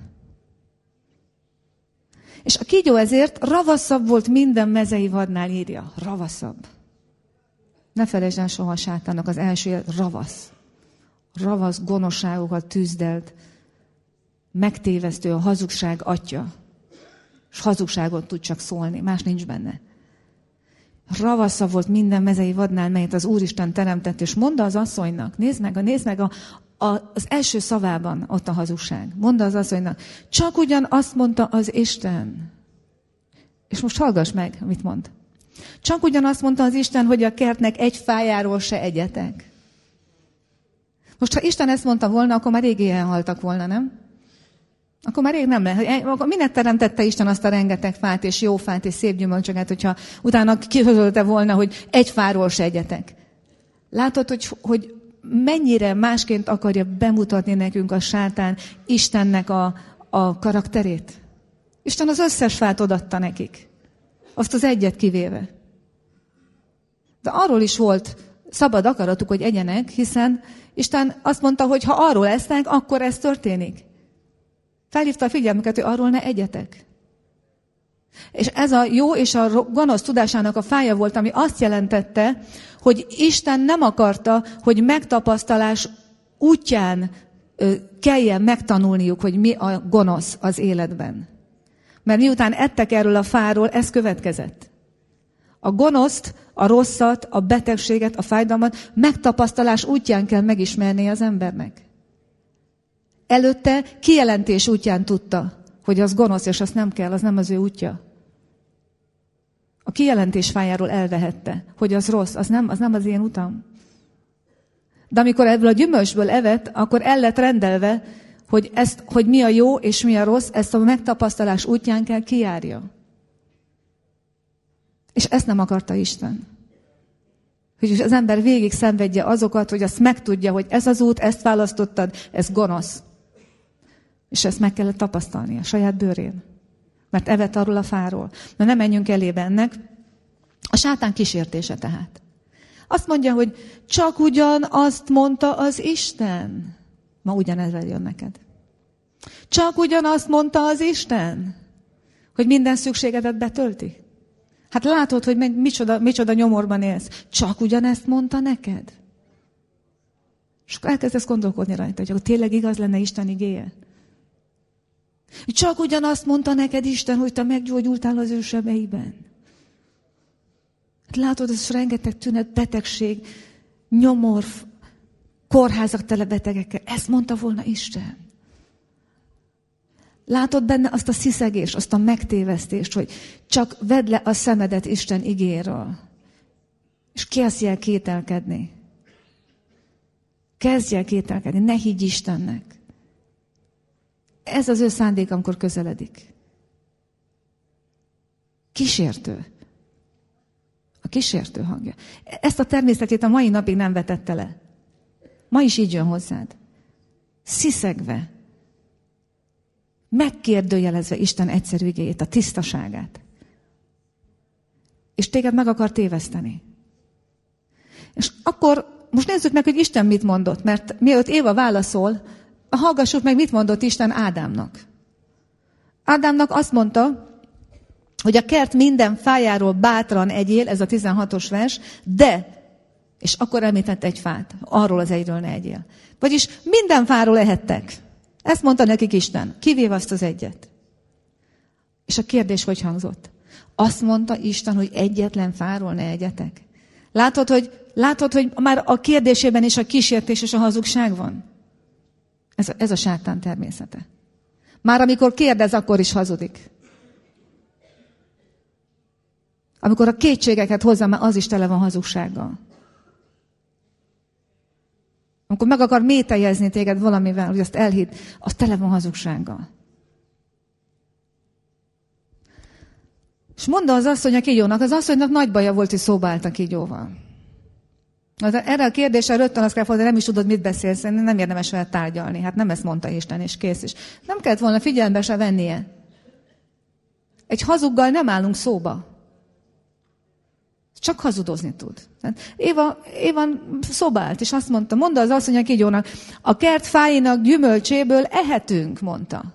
És a kígyó ezért ravaszabb volt minden mezei vadnál, írja. Ravaszabb. Ne felejtsd el soha a sátánnak az első ravasz. Ravasz, gonoszságokat tűzdelt, megtévesztő, a hazugság atya. És hazugságot tud csak szólni, más nincs benne. Ravaszabb volt minden mezei vadnál, melyet az Úristen teremtett, és mondta az asszonynak, nézd meg az első szavában ott a hazugság. Mondta az asszonynak, csak ugyan azt mondta az Isten. És most hallgass meg, mit mond. Csak ugyan azt mondta az Isten, hogy a kertnek egy fájáról se egyetek. Most, ha Isten ezt mondta volna, akkor már rég éhen haltak volna, nem? Akkor már rég nem lehet. Akkor minek teremtette Isten azt a rengeteg fát, és jó fát, és szép gyümölcsöket, hogyha utána kihozolta volna, hogy egy fáról se egyetek. Látod, hogy mennyire másként akarja bemutatni nekünk a sátán Istennek a karakterét? Isten az összes fát odatta nekik. Azt az egyet kivéve. De arról is volt szabad akaratuk, hogy egyenek, hiszen Isten azt mondta, hogy ha arról esznek, akkor ez történik. Felhívta a figyelmüket, hogy arról ne egyetek. És ez a jó és a gonosz tudásának a fája volt, ami azt jelentette, hogy Isten nem akarta, hogy megtapasztalás útján kelljen megtanulniuk, hogy mi a gonosz az életben. Mert miután ettek erről a fáról, ez következett. A gonoszt, a rosszat, a betegséget, a fájdalmat megtapasztalás útján kell megismernie az embernek. Előtte kijelentés útján tudta, hogy az gonosz, és azt nem kell, az nem az ő útja. A kijelentés fájáról elvehette, hogy az rossz, az nem az én utam. De amikor ebből a gyümölcsből evett, akkor el lett rendelve, hogy mi a jó és mi a rossz, ezt a megtapasztalás útján kell kijárja. És ezt nem akarta Isten. Hogy az ember végig szenvedje azokat, hogy azt megtudja, hogy ez az út, ezt választottad, ez gonosz. És ezt meg kellett tapasztalni a saját bőrén. Mert evett arról a fáról. Na nem menjünk elébe ennek. A sátán kísértése tehát. Azt mondja, hogy csak ugyan azt mondta az Isten. Ma ugyanezzel jön neked. Csak ugyanazt mondta az Isten, hogy minden szükségedet betölti. Hát látod, hogy micsoda nyomorban élsz. Csak ugyanezt mondta neked. És akkor elkezdesz gondolkodni rajta, hogy tényleg igaz lenne Isten igéje. Csak ugyanazt mondta neked Isten, hogy te meggyógyultál az ő sebeiben. Hát látod, ez rengeteg tünet, betegség, nyomor, kórházak tele betegekkel. Ezt mondta volna Isten. Látod benne azt a sziszegést, azt a megtévesztést, hogy csak vedd le a szemedet Isten igéről. És kezdj el kételkedni. Kezdj el kételkedni, ne higgy Istennek. Ez az ő szándék, amikor közeledik. Kísértő. A kísértő hangja. Ezt a természetét a mai napig nem vetette le. Ma is így jön hozzád. Sziszegve. Megkérdőjelezve Isten egyszerű igéjét, a tisztaságát. És téged meg akar téveszteni. És akkor most nézzük meg, hogy Isten mit mondott, mert mielőtt Éva válaszol, hallgassuk meg, mit mondott Isten Ádámnak. Ádámnak azt mondta, hogy a kert minden fájáról bátran egyél, ez a 16-os vers, de, és akkor említett egy fát, arról az egyről ne egyél. Vagyis minden fáról ehettek. Ezt mondta nekik Isten, kivéve azt az egyet. És a kérdés hogy hangzott? Azt mondta Isten, hogy egyetlen fáról ne egyetek. Látod, hogy már a kérdésében is a kísértés és a hazugság van? Ez a sátán természete. Már amikor kérdez, akkor is hazudik. Amikor a kétségeket hozza, már az is tele van hazugsággal. Amikor meg akar mételjezni téged valamivel, hogy azt elhidd, az tele van hazugsággal. És mondta az asszony a kígyónak, az asszonynak nagy baja volt, hogy szóba állt a kígyóval. Erre a kérdésre rögtön azt kell fordulni, nem is tudod, mit beszélsz, nem érdemes vele tárgyalni. Hát nem ezt mondta Isten, és kész is. Nem kellett volna figyelembe se vennie. Egy hazuggal nem állunk szóba. Csak hazudozni tud. Éva szóba állt, és azt mondta az asszony a kígyónak, a kert fáinak gyümölcséből ehetünk, mondta.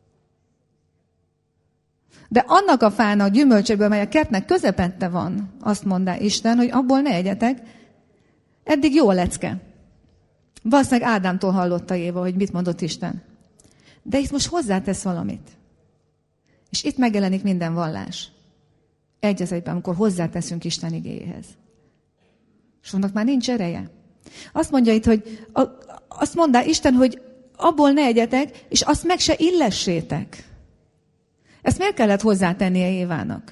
De annak a fának gyümölcséből, mely a kertnek közepette van, azt mondta Isten, hogy abból ne egyetek, eddig jó a lecke. Valószínűleg Ádámtól hallotta Éva, hogy mit mondott Isten. De itt most hozzátesz valamit. És itt megjelenik minden vallás. Egy az egyben, amikor hozzáteszünk Isten igéjéhez. És annak már nincs ereje. Azt mondja itt, hogy azt mondta Isten, hogy abból ne egyetek, és azt meg se illessétek. Ezt miért kellett hozzátennie Évának?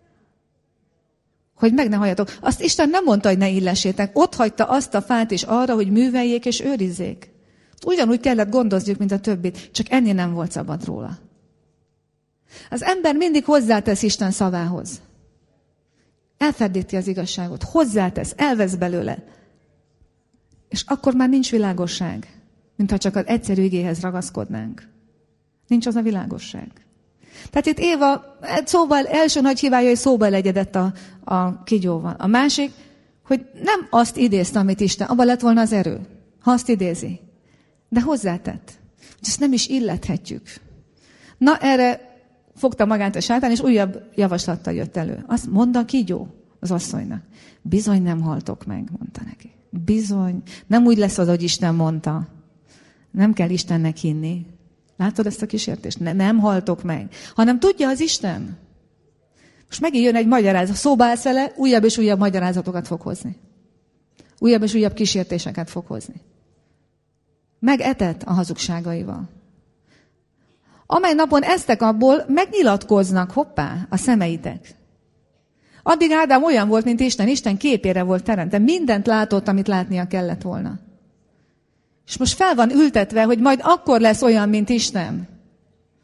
Hogy meg ne halljatok. Azt Isten nem mondta, hogy ne illessétek. Ott hagyta azt a fát is arra, hogy műveljék és őrizzék. Ugyanúgy kellett gondozniuk, mint a többit, csak ennél nem volt szabad róla. Az ember mindig hozzátesz Isten szavához. Elferdíti az igazságot, hozzátesz, elvesz belőle. És akkor már nincs világosság, mintha csak az egyszerű igéhez ragaszkodnánk. Nincs az a világosság. Tehát itt Éva szóval első nagy hibája, hogy szóba legyedett a kígyóval. A másik, hogy nem azt idézte, amit Isten, abban lett volna az erő, ha azt idézi. De hozzátett. Hogy ezt nem is illethetjük. Na, erre fogta magát a sátán, és újabb javaslattal jött elő. Azt mondta a kígyó az asszonynak. Bizony nem haltok meg, mondta neki. Bizony. Nem úgy lesz az, hogy Isten mondta. Nem kell Istennek hinni. Látod ezt a kísértést? Nem haltok meg. Hanem tudja az Isten. Most megint jön egy magyarázat. Szóba állsz vele, újabb és újabb magyarázatokat fog hozni. Újabb és újabb kísértéseket fog hozni. Megetett a hazugságaival. Amely napon eztek abból, megnyilatkoznak, hoppá, a szemeitek. Addig Ádám olyan volt, mint Isten. Isten képére volt teremtve. Mindent látott, amit látnia kellett volna. És most fel van ültetve, hogy majd akkor lesz olyan, mint Isten.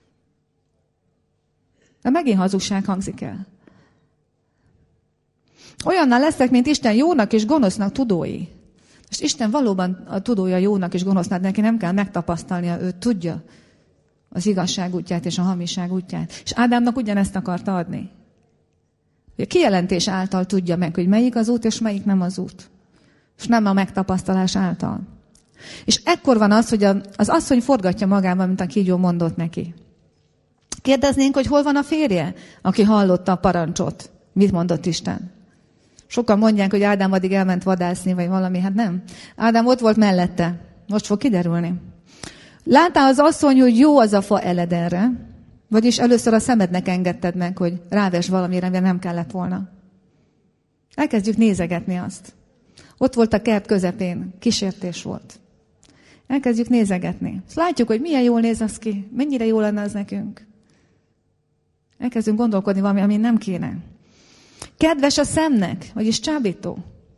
De megint hazugság hangzik el. Olyanná lesztek, mint Isten jónak és gonosznak tudói. Most Isten valóban a tudója jónak és gonosznak, neki nem kell megtapasztalnia, ő tudja az igazság útját és a hamiság útját. És Ádámnak ugyanezt akarta adni. A kijelentés által tudja meg, hogy melyik az út és melyik nem az út. És nem a megtapasztalás által. És ekkor van az, hogy az asszony forgatja magában, mint a kígyó mondott neki. Kérdeznénk, hogy hol van a férje, aki hallotta a parancsot. Mit mondott Isten? Sokan mondják, hogy Ádám addig elment vadászni, vagy valami. Hát nem. Ádám ott volt mellette. Most fog kiderülni. Látta az asszony, hogy jó az a fa eledenre, vagyis először a szemednek engedted meg, hogy ráves valamire, amire nem kellett volna. Elkezdjük nézegetni azt. Ott volt a kert közepén, kísértés volt. Elkezdjük nézegetni. Azt látjuk, hogy milyen jól néz az ki, mennyire jó lenne az nekünk. Elkezdünk gondolkodni valami, ami nem kéne. Kedves a szemnek, vagyis csábító.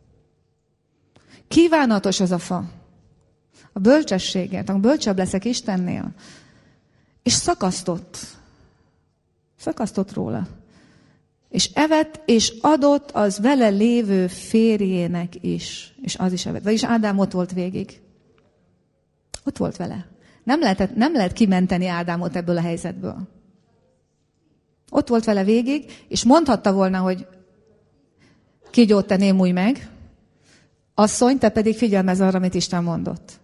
Kívánatos az a fa. A bölcsességet, a bölcsebb leszek Istennél. És szakasztott. Szakasztott róla. És evett, és adott az vele lévő férjének is. És az is evett. Vagyis Ádám ott volt végig. Ott volt vele. Nem lehet kimenteni Ádámot ebből a helyzetből. Ott volt vele végig, és mondhatta volna, hogy kígyó, te némulj meg, asszony, te pedig figyelmezz arra, amit Isten mondott.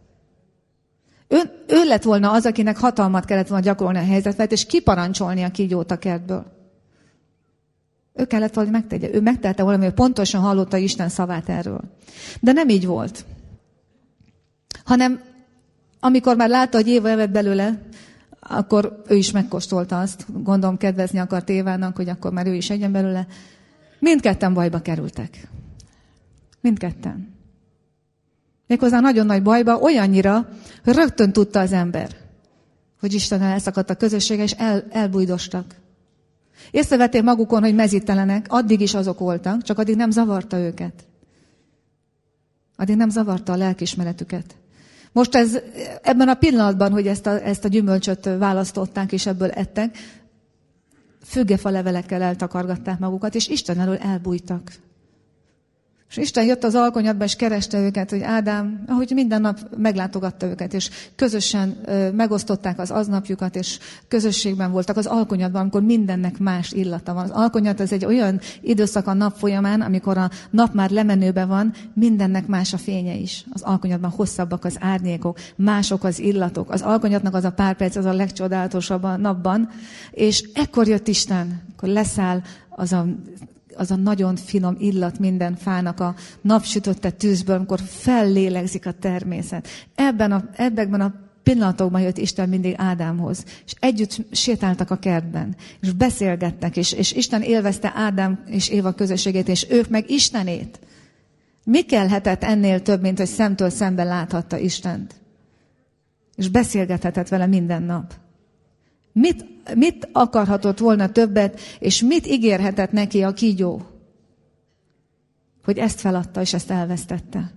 Ő lett volna az, akinek hatalmat kellett volna gyakorolni a helyzetet, és kiparancsolni a kígyót a kertből. Ő kellett volna, hogy megtegye. Ő megtelte valami, hogy pontosan hallotta Isten szavát erről. De nem így volt. Hanem amikor már látta, hogy Éva evett belőle, akkor ő is megkóstolta azt. Gondolom kedvezni akart Évának, hogy akkor már ő is egyen belőle. Mindketten bajba kerültek. Mindketten. Méghozzá nagyon nagy bajba, olyannyira, hogy rögtön tudta az ember, hogy Istennel elszakadt a közössége, és elbújdostak. Észrevették magukon, hogy mezítelenek, addig is azok voltak, csak addig nem zavarta őket. Addig nem zavarta a lelkiismeretüket. Most ebben a pillanatban, hogy ezt a gyümölcsöt választották, és ebből ettek, fügefa levelekkel eltakargatták magukat, és Isten elől elbújtak. És Isten jött az alkonyatba, és kereste őket, hogy Ádám, ahogy minden nap meglátogatta őket, és közösen megosztották az aznapjukat, és közösségben voltak az alkonyatban, amikor mindennek más illata van. Az alkonyat az egy olyan időszak a nap folyamán, amikor a nap már lemenőben van, mindennek más a fénye is. Az alkonyatban hosszabbak az árnyékok, mások az illatok. Az alkonyatnak az a pár perc, az a legcsodálatosabb a napban. És ekkor jött Isten, akkor leszáll az a nagyon finom illat minden fának a napsütötte tűzből, amikor fellélegzik a természet. Ebben a pillanatokban jött Isten mindig Ádámhoz, és együtt sétáltak a kertben, és beszélgettek, és Isten élvezte Ádám és Éva közösségét, és ők meg Istenét. Mi kellhetett ennél több, mint hogy szemtől szemben láthatta Istent? És beszélgethetett vele minden nap. Mit akarhatott volna többet, és mit ígérhetett neki a kígyó? Hogy ezt feladta, és ezt elvesztette.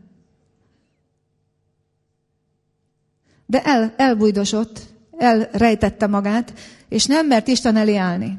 De elbújdosott, elrejtette magát, és nem mert Isten elé állni.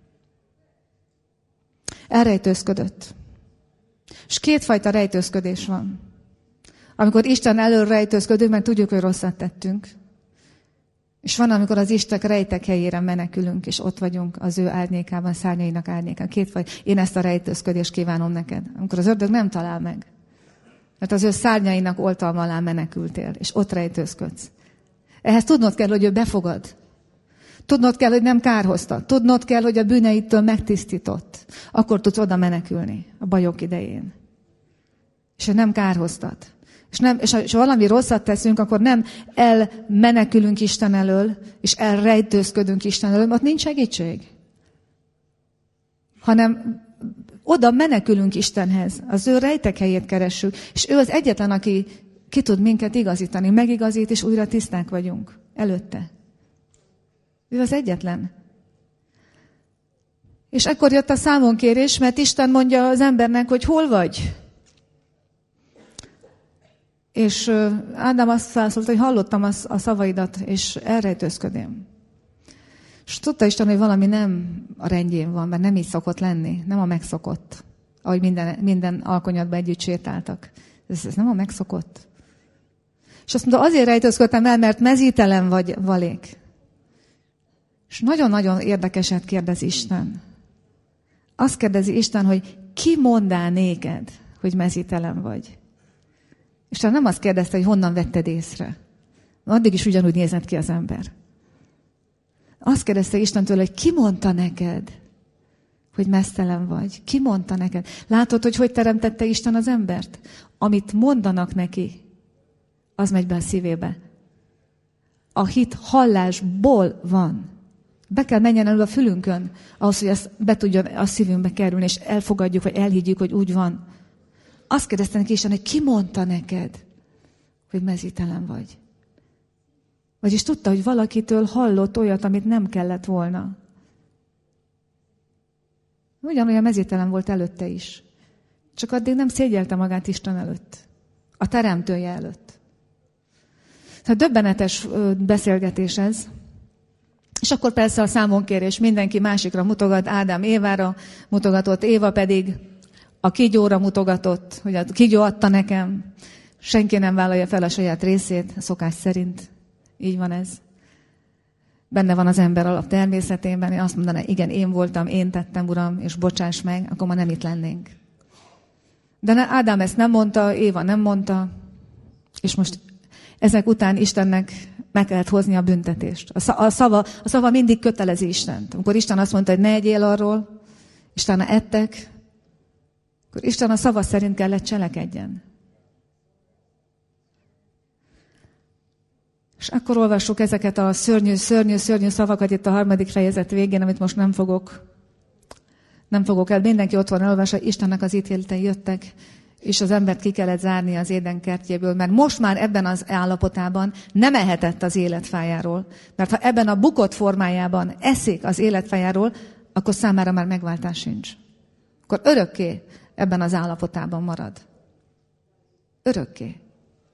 Elrejtőzködött. És kétfajta rejtőzködés van. Amikor Isten elől rejtőzködünk, mert tudjuk, hogy rosszat tettünk. És van, amikor az Isten rejtek helyére menekülünk, és ott vagyunk az ő árnyékában, szárnyainak árnyékában. Én ezt a rejtőzködést kívánom neked. Amikor az ördög nem talál meg. Mert az ő szárnyainak oltalma alá menekültél, és ott rejtőzködsz. Ehhez tudnod kell, hogy ő befogad. Tudnod kell, hogy nem kárhoztat. Tudnod kell, hogy a bűneitől megtisztított. Akkor tudsz oda menekülni a bajok idején. És hogy nem kárhoztat. És ha valami rosszat teszünk, akkor nem elmenekülünk Isten elől, és elrejtőzködünk Isten elől, ott nincs segítség. Hanem oda menekülünk Istenhez, az ő rejtek helyét keressük, és ő az egyetlen, aki ki tud minket igazítani, megigazít, és újra tiszták vagyunk előtte. Ő az egyetlen. És ekkor jött a számonkérés, mert Isten mondja az embernek, hogy hol vagy? És Ádám azt felszólt, hogy hallottam a szavaidat, és elrejtőzködém. És tudta Isten, hogy valami nem a rendjén van, mert nem így szokott lenni, nem a megszokott. ahogy minden alkonyatban együtt sétáltak. Ez nem a megszokott. És azt mondta, azért rejtőzködtem el, mert mezítelen vagy valék. És nagyon-nagyon érdekeset kérdez Isten. Azt kérdezi Isten, hogy ki mondál néked, hogy mezítelen vagy? Isten nem azt kérdezte, hogy honnan vetted észre. Addig is ugyanúgy nézett ki az ember. Azt kérdezte Istentől, hogy ki mondta neked, hogy meztelen vagy? Ki mondta neked? Látod, hogy teremtette Isten az embert? Amit mondanak neki, az megy be a szívébe. A hit hallásból van. Be kell menjen elő a fülünkön, ahhoz, hogy ezt be tudjon a szívünkbe kerülni, és elfogadjuk, vagy elhiggyük, hogy úgy van. Azt kérdezte neki Isten, hogy ki mondta neked, hogy mezítelen vagy. Vagyis tudta, hogy valakitől hallott olyat, amit nem kellett volna. Ugyanolyan mezítelen volt előtte is. Csak addig nem szégyelte magát Isten előtt. A teremtője előtt. Tehát döbbenetes beszélgetés ez. És akkor persze a számonkérés, mindenki másikra mutogat, Ádám Évára mutogatott, Éva pedig a kígyóra mutogatott, hogy a kígyó adta nekem. Senki nem vállalja fel a saját részét, a szokás szerint. Így van ez. Benne van az ember alap természetében, én azt mondaná, igen, én voltam, én tettem, Uram, és bocsáss meg, akkor ma nem itt lennénk. De Ádám ezt nem mondta, Éva nem mondta, és most ezek után Istennek meg kellett hozni a büntetést. A szava mindig kötelezi Istent. Amikor Isten azt mondta, hogy ne egyél arról, és utána ettek, akkor Isten a szava szerint kellett cselekedjen. És akkor olvassuk ezeket a szörnyű szavakat itt a 3. fejezet végén, amit most nem fogok el. Mindenki otthon olvassa, Istennek az ítéletei jöttek, és az embert ki kellett zárni az Éden kertjéből, mert most már ebben az állapotában nem ehetett az életfájáról. Mert ha ebben a bukott formájában eszik az életfájáról, akkor számára már megváltás sincs. Akkor örökké ebben az állapotában marad. Örökké.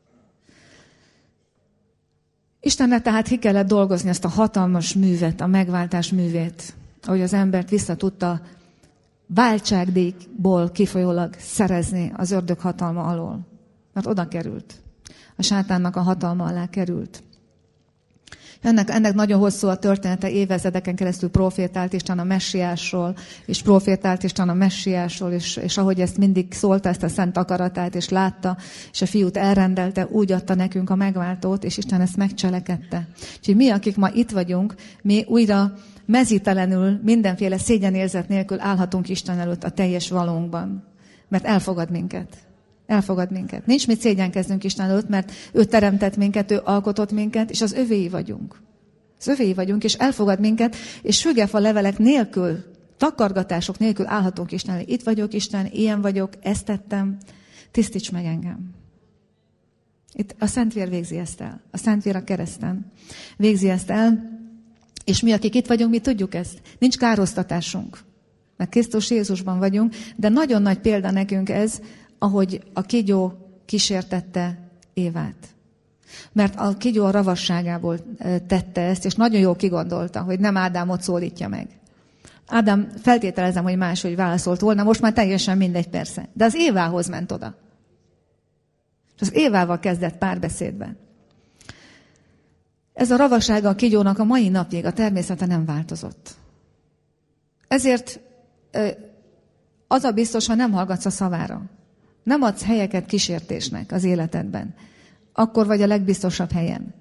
Istennek tehát ki kellett dolgozni ezt a hatalmas művet, a megváltás művét, ahogy az embert vissza tudta váltságdíjból kifolyólag szerezni az ördög hatalma alól. Mert oda került. A sátánnak a hatalma alá került. Ennek nagyon hosszú a története, évezredeken keresztül profétált Isten a messiásról, és profétált Isten a messiásról, és ahogy ezt mindig szólta, ezt a szent akaratát, és látta, és a fiút elrendelte, úgy adta nekünk a megváltót, és Isten ezt megcselekedte. Úgyhogy mi, akik ma itt vagyunk, mi újra mezítelenül, mindenféle szégyenérzet nélkül állhatunk Isten előtt a teljes valónkban, mert elfogad minket. Elfogad minket. Nincs mit szégyenkeznünk Isten előtt, mert ő teremtett minket, ő alkotott minket, és az övéi vagyunk. Az övéi vagyunk, és elfogad minket, és fügefa levelek nélkül, takargatások nélkül állhatunk Isten elé. Itt vagyok, Isten, ilyen vagyok, ezt tettem, tisztíts meg engem. Itt a Szentvér végzi ezt el. A Szentvér a kereszten végzi ezt el, és mi, akik itt vagyunk, mi tudjuk ezt. Nincs károsztatásunk, mert Krisztus Jézusban vagyunk, de nagyon nagy példa nekünk ez, ahogy a kígyó kísértette Évát. Mert a kígyó a ravasságából tette ezt, és nagyon jól kigondolta, hogy nem Ádámot szólítja meg. Ádám, feltételezem, hogy máshogy válaszolt volna, most már teljesen mindegy persze. De az Évához ment oda. És az Évával kezdett párbeszédbe. Ez a ravassága a kígyónak a mai napig a természete nem változott. Ezért az a biztos, ha nem hallgatsz a szavára. Nem adsz helyeket kísértésnek az életedben. Akkor vagy a legbiztosabb helyen.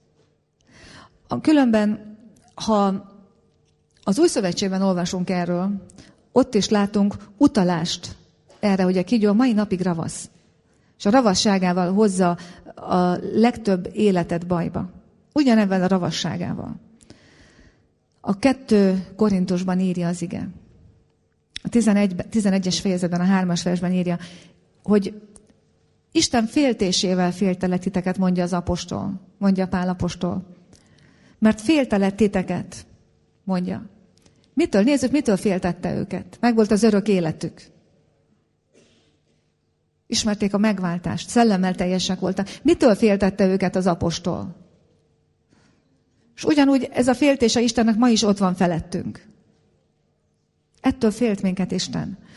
Különben, ha az Új Szövetségben olvasunk erről, ott is látunk utalást erre, hogy a kígyó a mai napig ravasz. És a ravasságával hozza a legtöbb életet bajba. Ugyanebben a ravasságával. A 2 Korintusban írja az ige. A 11-es fejezetben, a 3-as versben írja, hogy Isten féltésével féltelek titeket, mondja az apostol, mondja Pál apostol. Mert féltelek titeket, mondja. Nézzük, mitől féltette őket. Megvolt az örök életük. Ismerték a megváltást, szellemmel teljesek voltak. Mitől féltette őket az apostol? És ugyanúgy ez a féltése Istennek ma is ott van felettünk. Ettől félt minket Isten.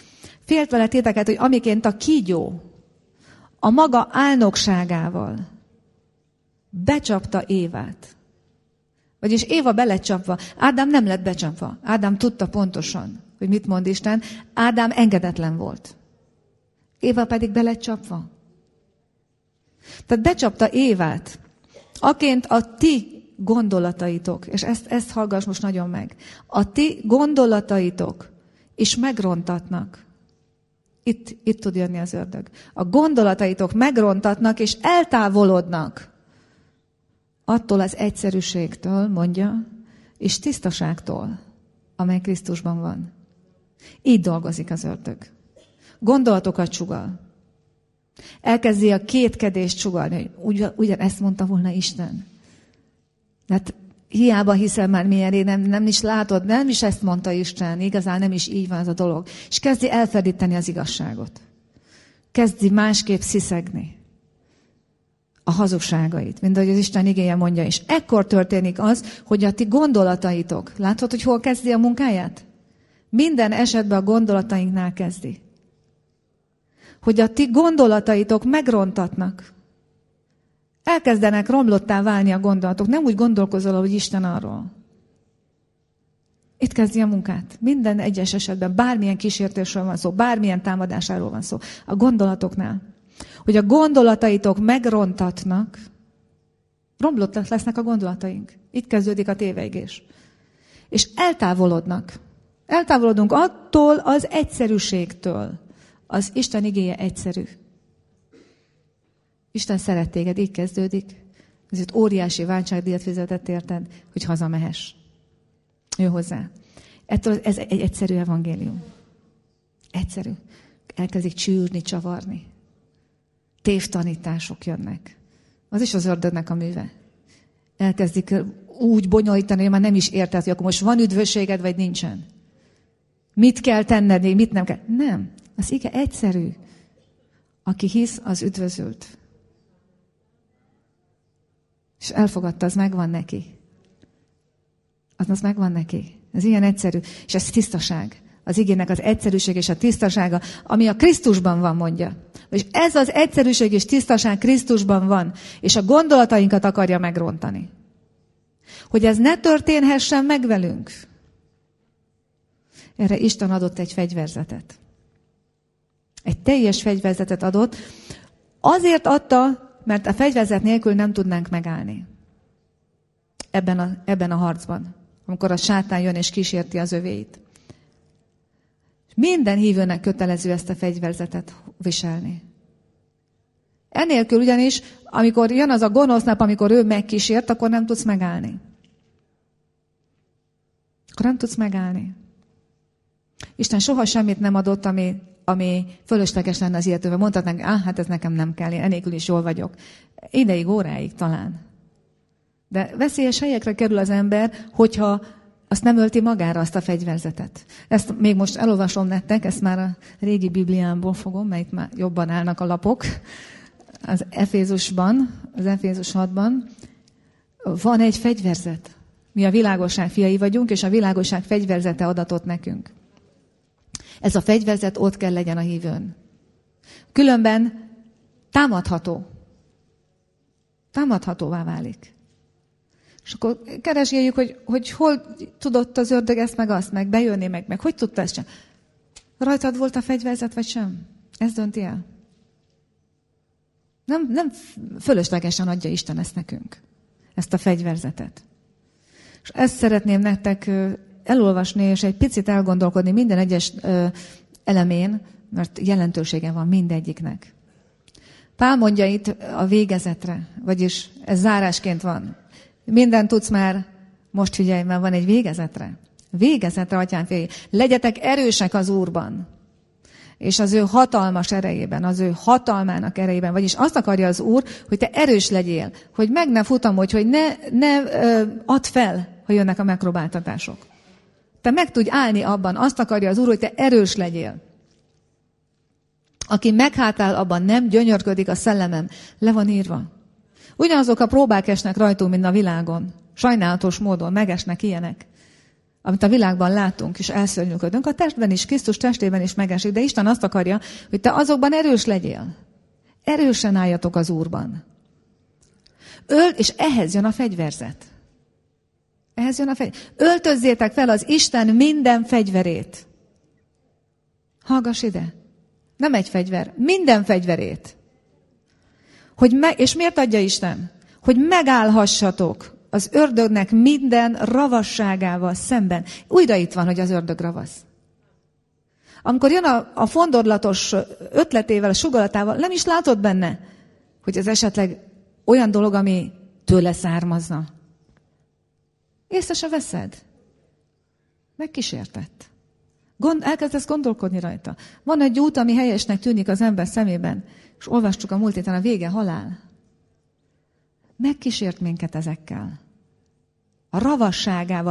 Félt vele titeket, hogy amiként a kígyó a maga álnokságával becsapta Évát. Vagyis Éva belecsapva. Ádám nem lett becsapva. Ádám tudta pontosan, hogy mit mond Isten. Ádám engedetlen volt. Éva pedig belecsapva. Tehát becsapta Évát. Aként a ti gondolataitok, és ezt hallgass most nagyon meg, a ti gondolataitok is megrontatnak. Itt tud jönni az ördög. A gondolataitok megrontatnak, és eltávolodnak attól az egyszerűségtől, mondja, és tisztaságtól, amely Krisztusban van. Így dolgozik az ördög. Gondolatokat sugall. Elkezdi a kétkedést sugallni, hogy ugyanezt mondta volna Isten. Hát hiába hiszel már milyen nem is látod, nem is ezt mondta Isten, igazán nem is így van ez a dolog. És kezdi elferdíteni az igazságot. Kezdi másképp sziszegni a hazugságait, mint ahogy az Isten igéje mondja. És ekkor történik az, hogy a ti gondolataitok, látod, hogy hol kezdi a munkáját? Minden esetben a gondolatainknál kezdi. Hogy a ti gondolataitok megrontatnak. Elkezdenek romlottá válni a gondolatok. Nem úgy gondolkozol, ahogy Isten arról. Itt kezdi a munkát. Minden egyes esetben, bármilyen kísértésről van szó, bármilyen támadásáról van szó. A gondolatoknál. Hogy a gondolataitok megrontatnak, romlottak lesznek a gondolataink. Itt kezdődik a tévejgés. És eltávolodnak. Eltávolodunk attól az egyszerűségtől. Az Isten igéje egyszerű. Isten szeret téged, így kezdődik. Ezért óriási váltságdíjat fizetett érted, hogy hazamehess. Ő hozzá. Ettől ez egy egyszerű evangélium. Egyszerű. Elkezdik csűrni, csavarni. Tévtanítások jönnek. Az is az ördögnek a műve. Elkezdik úgy bonyolítani, hogy már nem is érted, hogy akkor most van üdvösséged, vagy nincsen. Mit kell tenned, mit nem kell. Nem. Az ige egyszerű. Aki hisz, az üdvözült. És elfogadta, az megvan neki. Az megvan neki. Ez ilyen egyszerű. És ez tisztaság. Az igének az egyszerűség és a tisztasága, ami a Krisztusban van, mondja. És ez az egyszerűség és tisztaság Krisztusban van, és a gondolatainkat akarja megrontani. Hogy ez ne történhessen meg velünk. Erre Isten adott egy fegyverzetet. Egy teljes fegyverzetet adott. Azért adta, mert a fegyverzet nélkül nem tudnánk megállni. Ebben a harcban. Amikor a sátán jön és kísérti az övéit. Minden hívőnek kötelező ezt a fegyverzetet viselni. Enélkül ugyanis, amikor jön az a gonosz nap, amikor ő megkísért, akkor nem tudsz megállni. Akkor nem tudsz megállni. Isten soha semmit nem adott, ami fölösleges lenne az illetőben. Mondhatnánk, hát ez nekem nem kell, én enélkül is jól vagyok. Ideig, óráig talán. De veszélyes helyekre kerül az ember, hogyha azt nem ölti magára, azt a fegyverzetet. Ezt még most elolvasom nektek, ezt már a régi Bibliámból fogom, mert itt már jobban állnak a lapok. Az Efézusban, az Efézus 6-ban van egy fegyverzet. Mi a világosság fiai vagyunk, és a világosság fegyverzete adatott nekünk. Ez a fegyverzet ott kell legyen a hívőn. Különben támadható. Támadhatóvá válik. És akkor keresgéljük, hogy hol tudott az ördög ezt meg azt, meg bejönni, meg hogy tudta ezt sem. Rajtad volt a fegyverzet, vagy sem? Ez dönti el. Nem fölöslegesen adja Isten ezt nekünk. Ezt a fegyverzetet. És ezt szeretném nektek elolvasni, és egy picit elgondolkodni minden egyes elemén, mert jelentősége van mindegyiknek. Pál mondja itt a végezetre, vagyis ez zárásként van. Minden tudsz már, most figyelj, mert van egy végezetre. Végezetre, atyám fiai. Legyetek erősek az Úrban. És az ő hatalmas erejében, az ő hatalmának erejében. Vagyis azt akarja az Úr, hogy te erős legyél. Hogy meg ne futamodj, hogy ne add fel, ha jönnek a megpróbáltatások. Te meg tudj állni abban. Azt akarja az Úr, hogy te erős legyél. Aki meghátál abban, nem gyönyörködik a szellemem. Le van írva. Ugyanazok a próbák esnek rajtunk, mint a világon. Sajnálatos módon megesnek ilyenek. amit a világban látunk, és elszörnyűködünk, a testben is, Krisztus testében is megesik, de Isten azt akarja, hogy te azokban erős legyél. Erősen álljatok az Úrban. És ehhez jön a fegyverzet. Öltözzétek fel az Isten minden fegyverét. Hallgass ide. Nem egy fegyver, minden fegyverét. És miért adja Isten? Hogy megállhassatok az ördögnek minden ravasságával szemben. Újra itt van, hogy az ördög ravasz. Amikor jön a fondorlatos ötletével, a sugalatával, nem is látod benne, hogy ez esetleg olyan dolog, ami tőle származna. Észre se veszed. Megkísértett. Elkezdesz gondolkodni rajta. Van egy út, ami helyesnek tűnik az ember szemében, és olvastuk a múlt héten, a vége halál. Megkísért minket ezekkel. A ravasságával,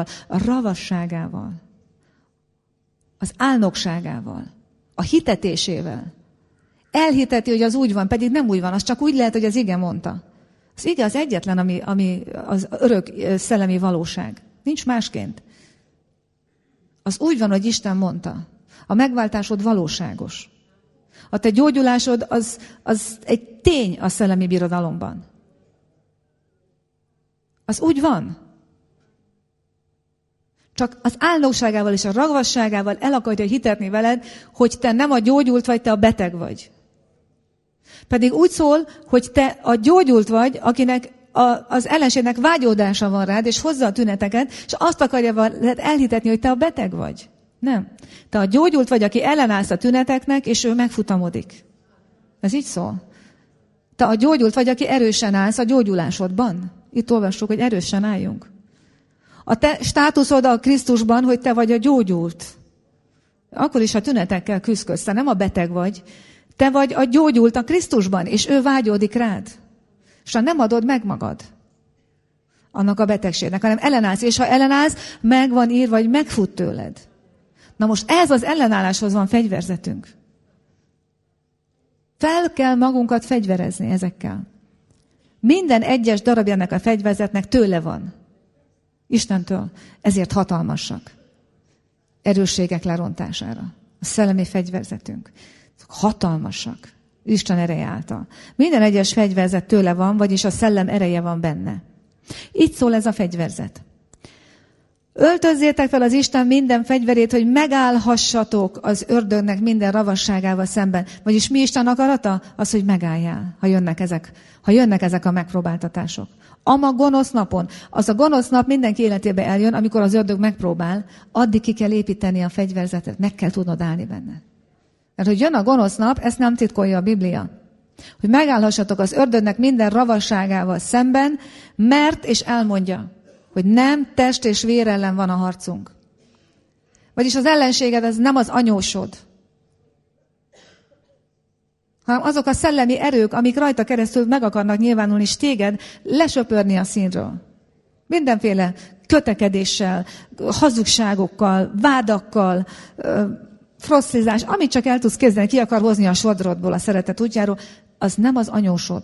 az álnokságával, a hitetésével. Elhiteti, hogy az úgy van, pedig nem úgy van, az csak úgy lehet, hogy az ige mondta. Az ige az egyetlen, ami az örök szellemi valóság. Nincs másként. Az úgy van, hogy Isten mondta. A megváltásod valóságos. A te gyógyulásod az egy tény a szellemi birodalomban. Az úgy van. Csak az álnokságával és a ravasságával el akarja hitetni veled, hogy te nem a gyógyult vagy, te a beteg vagy. Pedig úgy szól, hogy te a gyógyult vagy, akinek az ellenségnek vágyódása van rád, és hozza a tüneteket, és azt akarja elhitetni, hogy te a beteg vagy. Nem. Te a gyógyult vagy, aki ellenállsz a tüneteknek, és ő megfutamodik. Ez így szól. Te a gyógyult vagy, aki erősen állsz a gyógyulásodban. Itt olvassuk, hogy erősen álljunk. A te státuszod a Krisztusban, hogy te vagy a gyógyult. Akkor is a tünetekkel küzdködsz, te nem a beteg vagy. Te vagy a gyógyult a Krisztusban, és ő vágyódik rád. És ha nem adod meg magad annak a betegségnek, hanem ellenállsz, és ha ellenállsz, meg van írva, hogy megfut tőled. Na most ez az ellenálláshoz van fegyverzetünk. Fel kell magunkat fegyverezni ezekkel. Minden egyes darabja ennek a fegyverzetnek tőle van. Istentől. Ezért hatalmasak. Erősségek lerontására. A szellemi fegyverzetünk. Hatalmasak. Isten ereje által. Minden egyes fegyverzet tőle van, vagyis a szellem ereje van benne. Így szól ez a fegyverzet. Öltözzétek fel az Isten minden fegyverét, hogy megállhassatok az ördögnek minden ravasságával szemben. Vagyis mi Isten akarata? Az, hogy megálljál, ha jönnek ezek a megpróbáltatások. A gonosz napon. Az a gonosz nap mindenki életébe eljön, amikor az ördög megpróbál, addig ki kell építeni a fegyverzetet, meg kell tudnod állni benne. Mert hogy jön a gonosz nap, ezt nem titkolja a Biblia. Hogy megállhassatok az ördögnek minden ravasságával szemben, mert, és elmondja, hogy nem test és vér ellen van a harcunk. Vagyis az ellenséged az nem az anyósod, hanem azok a szellemi erők, amik rajta keresztül meg akarnak nyilvánulni, és téged lesöpörni a színről. Mindenféle kötekedéssel, hazugságokkal, vádakkal, frosszizás, amit csak el tudsz kezdeni, ki akar hozni a sodrodból, a szeretet útjáról, az nem az anyósod.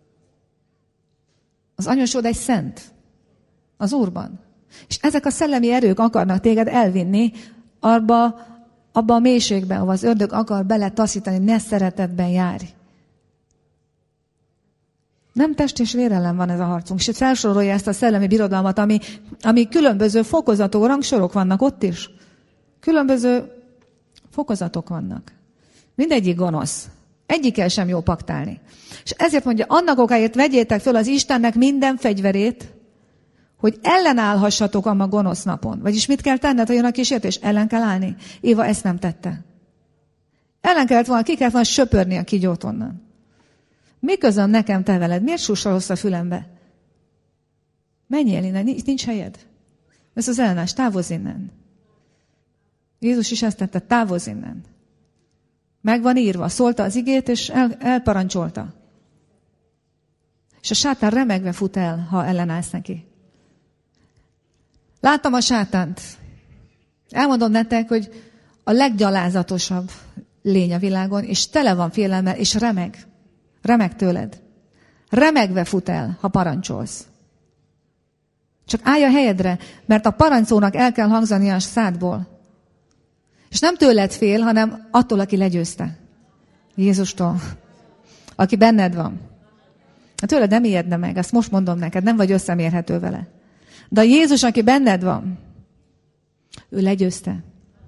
Az anyósod egy szent. Az Úrban. És ezek a szellemi erők akarnak téged elvinni abba a mélységbe, ahol az ördög akar beletaszítani, ne szeretetben járj. Nem test és vér ellen van ez a harcunk. És felsorolja ezt a szellemi birodalmat, ami különböző fokozatú rangsorok vannak ott is. Különböző fokozatok vannak. Mindegyik gonosz. Egyikkel sem jó paktálni. És ezért mondja, annak okáért vegyétek föl az Istennek minden fegyverét, hogy ellenállhassatok a gonosz napon. Vagyis mit kell tenned, ha jön a kísértés? Ellen kell állni. Éva ezt nem tette. Ellen kellett volna, ki kellett volna söpörni a kígyót onnan. Mi közöm nekem te veled? Miért sussolsz a fülembe? Menjél innen, nincs helyed. Ez az ellenállás, távozz innen. Jézus is ezt tette, távozz innen. Meg van írva, szólta az igét, és elparancsolta. És a sátán remegve fut el, ha ellenállsz neki. Láttam a sátánt. Elmondom nektek, hogy a leggyalázatosabb lény a világon, és tele van félelemmel, és remeg. Remeg tőled. Remegve fut el, ha parancsolsz. Csak állj a helyedre, mert a parancsszónak el kell hangzani a szádból. És nem tőled fél, hanem attól, aki legyőzte. Jézustól. Aki benned van. Tőled nem ijedne meg, ezt most mondom neked, nem vagy összemérhető vele. De a Jézus, aki benned van, ő legyőzte.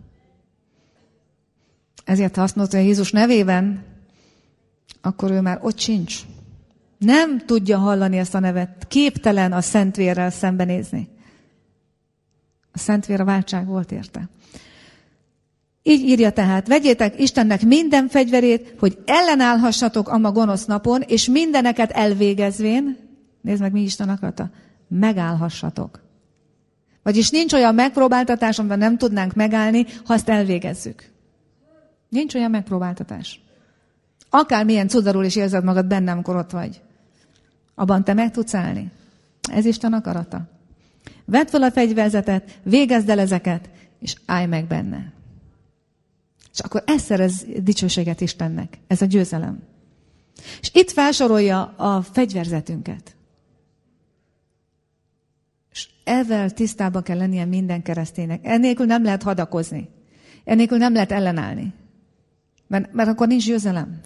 Ezért ha azt mondta, hogy Jézus nevében, akkor ő már ott sincs. Nem tudja hallani ezt a nevet. Képtelen a Szentvérrel szembenézni. A Szentvér a váltság volt érte. Így írja tehát, vegyétek Istennek minden fegyverét, hogy ellenállhassatok a ma gonosz napon, és mindeneket elvégezvén, nézd meg, mi Isten akarata, megállhassatok. Vagyis nincs olyan megpróbáltatás, amiben nem tudnánk megállni, ha azt elvégezzük. Nincs olyan megpróbáltatás. Akármilyen cudarul is érzed magad benne, amikor ott vagy. Abban te meg tudsz állni. Ez Isten akarata. Vedd fel a fegyverzetet, végezd el ezeket, és állj meg benne. És akkor ez szerez dicsőséget Istennek. Ez a győzelem. És itt felsorolja a fegyverzetünket. És ezzel tisztában kell lennie minden kereszténynek. Ennélkül nem lehet hadakozni. Ennélkül nem lehet ellenállni. Mert akkor nincs győzelem.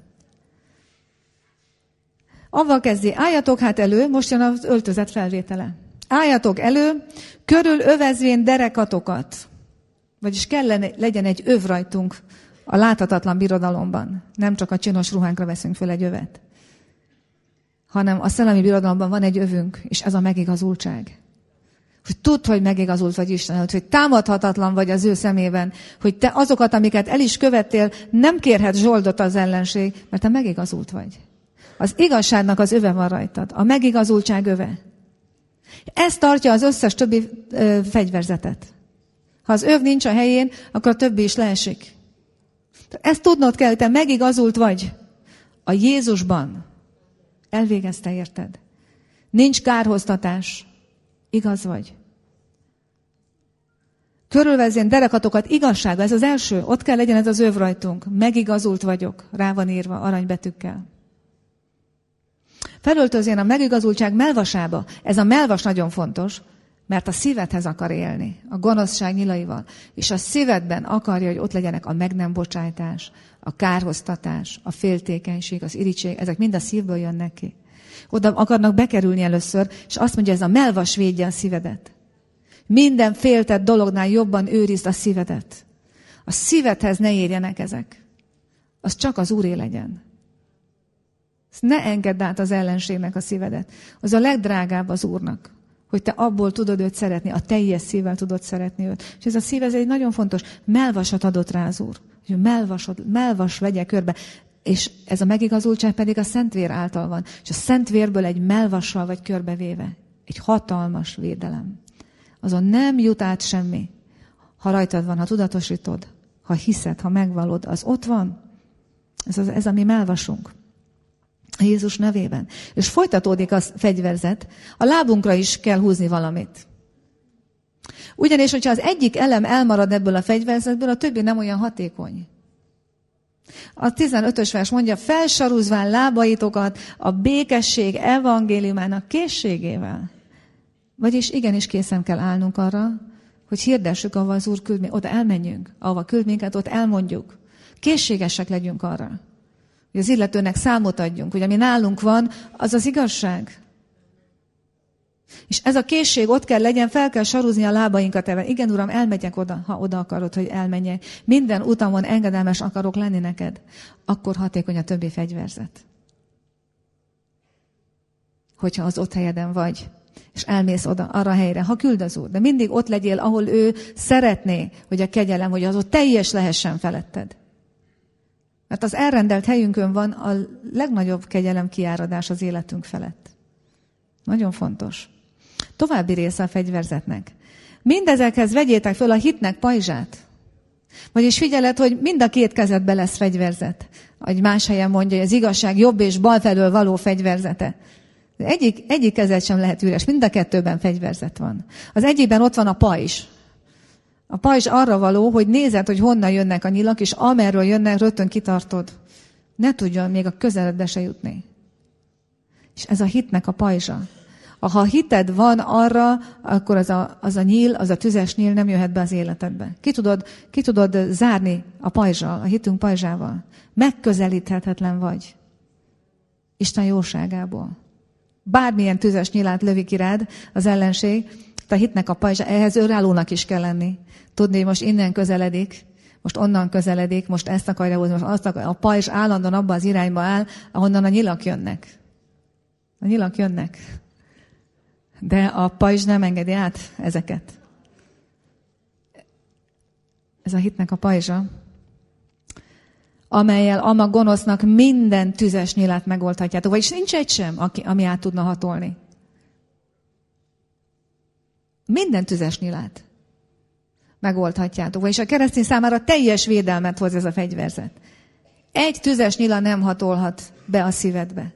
Avval kezdi, álljatok hát elő, most jön az öltözet felvétele. Álljatok elő, körül övezvén derekatokat. Vagyis legyen egy öv rajtunk a láthatatlan birodalomban. Nem csak a csinos ruhánkra veszünk föl egy övet, hanem a szellemi birodalomban van egy övünk, és ez a megigazultság. Hogy tudd, hogy megigazult vagy Isten, hogy támadhatatlan vagy az ő szemében, hogy te azokat, amiket el is követtél, nem kérhet zsoldot az ellenség, mert te megigazult vagy. Az igazságnak az öve van rajtad, a megigazultság öve. Ez tartja az összes többi fegyverzetet. Ha az öv nincs a helyén, akkor a többi is leesik. Ezt tudnod kell, hogy te megigazult vagy a Jézusban. Elvégezte, érted? Nincs kárhoztatás. Igaz vagy. Körülvezzén derekatokat igazságba. Ez az első. Ott kell legyen ez az öv rajtunk. Megigazult vagyok. Rá van írva aranybetűkkel. Felöltözjén a megigazultság melvasába. Ez a melvas nagyon fontos, mert a szívedhez akar élni, a gonoszság nyilaival. És a szívedben akarja, hogy ott legyenek a meg nem bocsájtás, a kárhoztatás, a féltékenység, az irigység, ezek mind a szívből jönnek ki. Oda akarnak bekerülni először, és azt mondja, ez a melvas védje a szívedet. Minden féltett dolognál jobban őrizd a szívedet. A szívedhez ne érjenek ezek. Az csak az Úré legyen. Ezt ne engedd át az ellenségnek a szívedet. Az a legdrágább az Úrnak, hogy te abból tudod őt szeretni, a teljes szívvel tudod szeretni őt. És ez a szív, ez egy nagyon fontos. Melvasat adott rá az Úr. Hogy melvas vegye körbe. És ez a megigazultság pedig a Szentvér által van. És a Szentvérből egy melvassal vagy körbevéve. Egy hatalmas védelem. Azon nem jut át semmi. Ha rajtad van, ha tudatosítod, ha hiszed, ha megvalod, az ott van. Ez a mi melvasunk. A Jézus nevében. És folytatódik a fegyverzet. A lábunkra is kell húzni valamit. Ugyanis, hogyha az egyik elem elmarad ebből a fegyverzetből, a többi nem olyan hatékony. A 15-ös vers mondja, felsarúzván lábaitokat a békesség evangéliumának készségével. Vagyis igenis készen kell állnunk arra, hogy hirdessük, ahova az Úr küld, oda elmenjünk, ahova küld minket, ott elmondjuk. Készségesek legyünk arra, hogy az illetőnek számot adjunk, hogy ami nálunk van, az az igazság. És ez a készség ott kell legyen, fel kell sarúzni a lábainkat ebben. Igen, Uram, elmegyek oda, ha oda akarod, hogy elmenjek. Minden utamon engedelmes akarok lenni neked. Akkor hatékony a többi fegyverzet. Hogyha az ott helyeden vagy, és elmész oda, arra a helyre, ha küld az Úr. De mindig ott legyél, ahol ő szeretné, hogy a kegyelem, hogy az ott teljes lehessen feletted. Mert az elrendelt helyünkön van a legnagyobb kegyelem kiáradás az életünk felett. Nagyon fontos. További része a fegyverzetnek. Mindezekhez vegyétek föl a hitnek pajzsát. Vagyis figyeled, hogy mind a két kezedbe lesz fegyverzet. Ahogy más helyen mondja, hogy az igazság jobb és bal felől való fegyverzete. De egyik kezed sem lehet üres, mind a kettőben fegyverzet van. Az egyikben ott van a pajzs. A pajzs arra való, hogy nézed, hogy honnan jönnek a nyilak, és amerről jönnek, rögtön kitartod. Ne tudjon még a közeledbe se jutni. És ez a hitnek a pajzsa. Ha hited van arra, akkor az a nyíl, az a tüzes nyíl nem jöhet be az életedbe. Ki tudod zárni a pajzsal, a hitünk pajzsával. Megközelíthetetlen vagy. Isten jóságából. Bármilyen tüzes nyilát lövi ki rád az ellenség, a hitnek a pajzsa, ehhez önállónak is kell lenni. Tudni, hogy most innen közeledik, most onnan közeledik, most ezt akarja hozni, most azt akarja. A pajzs állandóan abba az irányba áll, ahonnan a nyilak jönnek. A nyilak jönnek. De a pajzs nem engedi át ezeket. Ez a hitnek a pajzsa, amellyel a gonosznak minden tüzes nyilát megoldhatjátok. Vagyis nincs egy sem, ami át tudna hatolni. Minden tüzes nyilát megoldhatjátok. Vagyis a keresztény számára teljes védelmet hoz ez a fegyverzet. Egy tüzes nyila nem hatolhat be a szívedbe,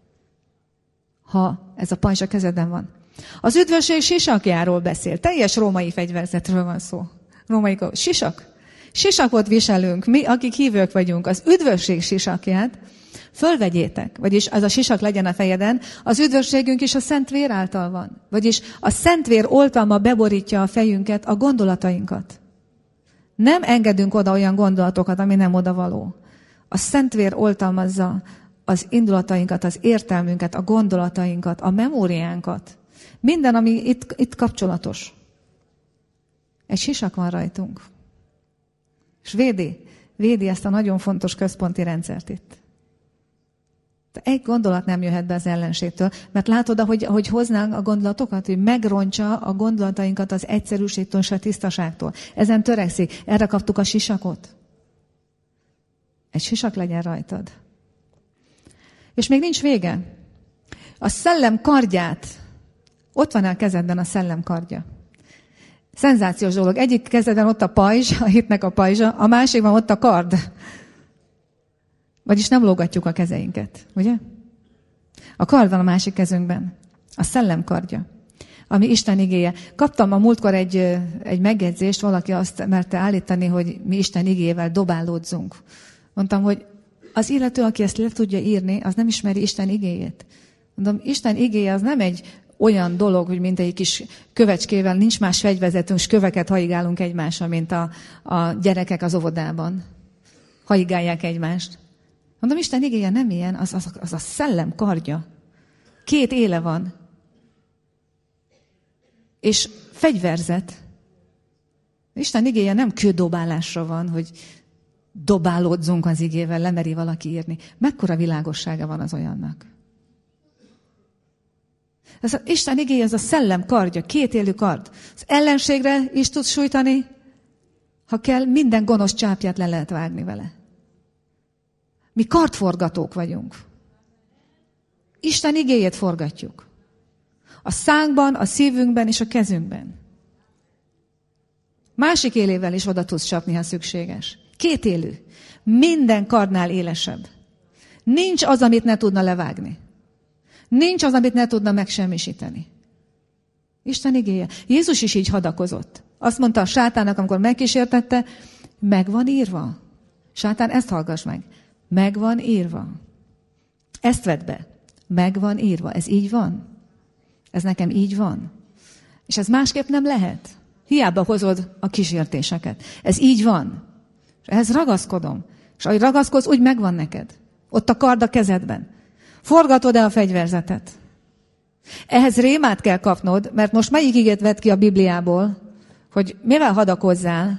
ha ez a pajzs a kezeden van. Az üdvösség sisakjáról beszél. Teljes római fegyverzetről van szó. Római sisak. Sisakot viselünk, mi, akik hívők vagyunk. Az üdvösség sisakját fölvegyétek. Vagyis az a sisak legyen a fejeden. Az üdvösségünk is a Szent Vér által van. Vagyis a Szent Vér oltalma beborítja a fejünket, a gondolatainkat. Nem engedünk oda olyan gondolatokat, ami nem odavaló. A Szent Vér oltalmazza az indulatainkat, az értelmünket, a gondolatainkat, a memóriánkat. Minden, ami itt kapcsolatos. Egy sisak van rajtunk. És védi ezt a nagyon fontos központi rendszert itt. De egy gondolat nem jöhet be az ellenségtől, mert látod, hogy hoznánk a gondolatokat, hogy megrontsa a gondolatainkat az egyszerűségtől és a tisztaságtól. Ezen törekszik. Erre kaptuk a sisakot. Egy sisak legyen rajtad. És még nincs vége. A szellem kardját, ott van a kezedben a szellem kardja. Szenzációs dolog. Egyik kezedben ott a pajzs, a hitnek a pajzsa, a másikban ott a kard. Vagyis nem lógatjuk a kezeinket, ugye? A kard van a másik kezünkben. A szellem kardja, ami Isten igéje. Kaptam a múltkor egy megjegyzést, valaki azt merte állítani, hogy mi Isten igéjével dobálódzunk. Mondtam, hogy az illető, aki ezt le tudja írni, az nem ismeri Isten igéjét. Mondom, Isten igéje az nem egy olyan dolog, hogy mint egy kis kövecskével, nincs más fegyverzetünk, és köveket haigálunk egymásra, mint a gyerekek az óvodában. Haigálják egymást. Mondom, Isten igéje nem ilyen, az a szellem kardja. 2 éle van. És fegyverzet. Isten igéje nem kődobálásra van, hogy dobálódzunk az igével, lemeri valaki írni. Mekkora világossága van az olyannak? Ez Isten igéje, ez a szellem kardja, 2 élő kard. Az ellenségre is tud sújtani, ha kell, minden gonosz csápját le lehet vágni vele. Mi kardforgatók vagyunk. Isten igéjét forgatjuk. A szánkban, a szívünkben és a kezünkben. Másik élével is oda tudsz csapni, ha szükséges. 2 élő. Minden kardnál élesebb. Nincs az, amit ne tudna levágni. Nincs az, amit ne tudna megsemmisíteni. Isten igéje. Jézus is így hadakozott. Azt mondta a sátának, amikor megkísértette, meg van írva. Sátán, ezt hallgass meg. Meg van írva. Ezt vedd be. Meg van írva. Ez így van. Ez nekem így van. És ez másképp nem lehet. Hiába hozod a kísértéseket. Ez így van. És ehhez ragaszkodom. És ahogy ragaszkodsz, úgy megvan neked. Ott a kard a kezedben. Forgatod-e a fegyverzetet? Ehhez rémát kell kapnod, mert most melyik igét vett ki a Bibliából, hogy mivel hadakozzál?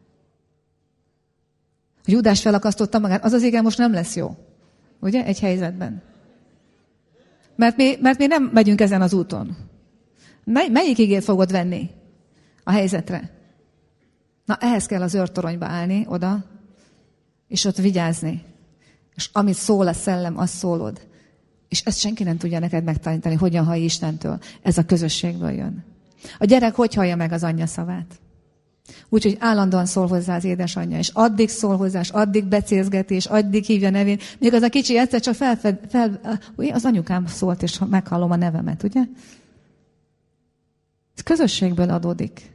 A Júdás felakasztotta magát, az ige most nem lesz jó. Ugye? Egy helyzetben. Mert mi nem megyünk ezen az úton. Melyik igét fogod venni a helyzetre? Na, ehhez kell az őrtoronyba állni, oda, és ott vigyázni. És amit szól a szellem, azt szólod. És ezt senki nem tudja neked megtanítani, hogyan hallj Istentől. Ez a közösségből jön. A gyerek hogy hallja meg az anyja szavát? Úgyhogy állandóan szól hozzá az édesanyja, és addig szól hozzá, és addig becézgeti, és addig hívja nevén. Még az a kicsi egyszer csak az anyukám szólt, és meghallom a nevemet, ugye? Ez közösségből adódik.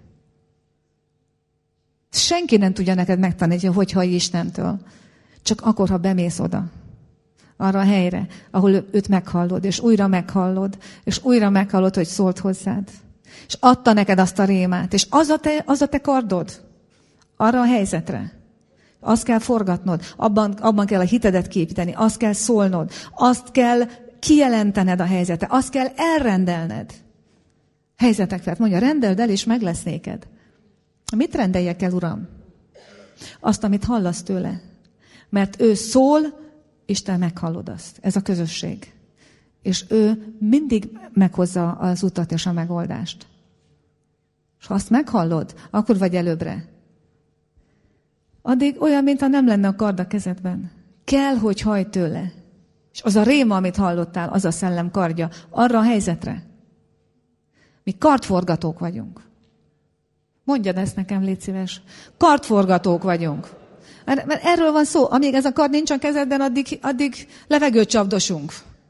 Senki nem tudja neked megtanítani, hogy hallj Istentől. Csak akkor, ha bemész oda. arra a helyre, ahol őt meghallod, és újra meghallod, és újra meghallod, hogy szólt hozzád. És adta neked azt a rémát, és az a te kardod arra a helyzetre. Azt kell forgatnod, abban kell a hitedet képíteni, azt kell szólnod, azt kell kijelentened a helyzetet, azt kell elrendelned. Helyzetek felett mondja, rendeld el, és meg lesz néked. Mit rendeljek el, Uram? Azt, amit hallasz tőle. Mert ő szól, és te meghallod azt. Ez a közösség. És ő mindig meghozza az utat és a megoldást. És ha azt meghallod, akkor vagy előbbre. Addig olyan, mintha nem lenne a kard a kezedben. Kell, hogy hajj tőle. És az a réma, amit hallottál, az a szellem kardja arra a helyzetre. Mi kardforgatók vagyunk. Mondjad ezt nekem, légy szíves. Kardforgatók vagyunk. Mert erről van szó. Amíg ez a kard nincs a kezedben, addig levegőt csapdosunk.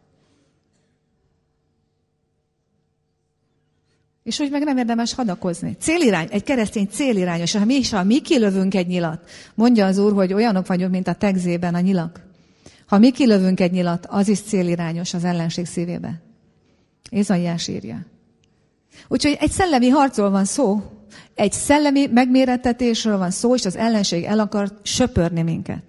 És úgy meg nem érdemes hadakozni. Célirány, egy keresztény célirányos. Ha mi kilövünk egy nyilat, mondja az Úr, hogy olyanok vagyunk, mint a tegzében a nyilak. Ha mi kilövünk egy nyilat, az is célirányos az ellenség szívébe. Ézaiás írja. Úgyhogy egy szellemi harcról van szó, egy szellemi megmérettetésről van szó, és az ellenség el akar söpörni minket.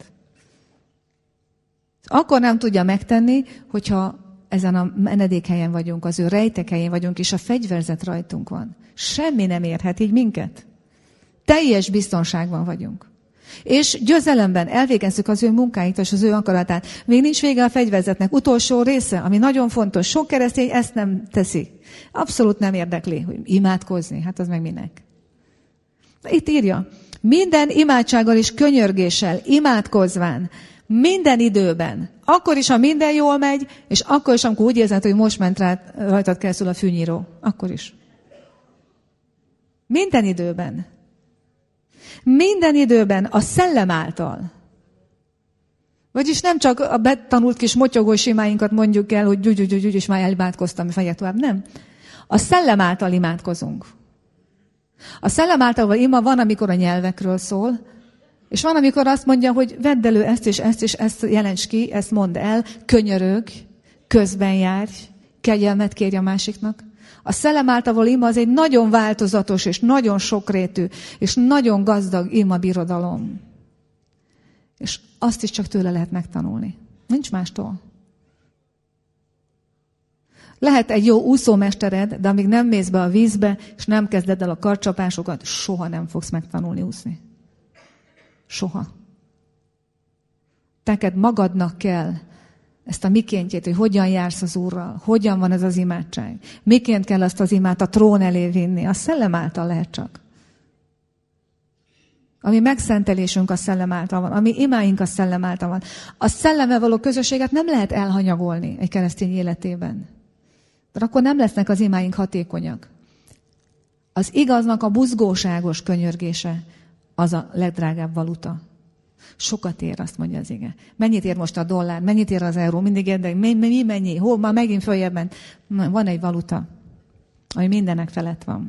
Akkor nem tudja megtenni, hogyha ezen a menedékhelyen vagyunk, az ő rejtekhelyén vagyunk, és a fegyverzet rajtunk van. Semmi nem érhet így minket. Teljes biztonságban vagyunk. És győzelemben elvégezzük az ő munkáit és az ő akaratát. Még nincs vége a fegyverzetnek. Utolsó része, ami nagyon fontos. Sok keresztény ezt nem teszi. Abszolút nem érdekli, hogy imádkozni. Hát az meg minek. Itt írja, minden imádsággal és könyörgéssel, imádkozván, minden időben, akkor is, ha minden jól megy, és akkor is, amikor úgy érzed, hogy most ment rajtad keresztül a fűnyíró. Akkor is. Minden időben. Minden időben a szellem által. Vagyis nem csak a betanult kis motyogós imáinkat mondjuk el, hogy gyugy, és már elimádkoztam, fejek tovább. Nem. A szellem által imádkozunk. A szellem által ima van, amikor a nyelvekről szól, és van, amikor azt mondja, hogy vedd elő ezt és ezt, és ezt jelents ki, ezt mondd el, könyörög, közben járj, kegyelmet kérj a másiknak. A szellem által való ima az egy nagyon változatos, és nagyon sokrétű, és nagyon gazdag ima birodalom. És azt is csak tőle lehet megtanulni. Nincs mástól. Lehet egy jó úszómestered, de amíg nem mész be a vízbe, és nem kezded el a kardcsapásokat, soha nem fogsz megtanulni úszni. Soha. Teked magadnak kell ezt a mikéntjét, hogy hogyan jársz az Úrral, hogyan van ez az imádság. Miként kell azt az imát a trón elé vinni. A szellem által lehet csak. A mi megszentelésünk a szellem által van, a mi imáink a szellem által van. A szellemmel való közösséget nem lehet elhanyagolni egy keresztény életében. De akkor nem lesznek az imáink hatékonyak. Az igaznak a buzgóságos könyörgése az a legdrágább valuta. Sokat ér, azt mondja az ige. Mennyit ér most a dollár, mennyit ér az euró, mindig érdekel, mi mennyi, hol, már megint följebb ment. Van egy valuta, ami mindenek felett van.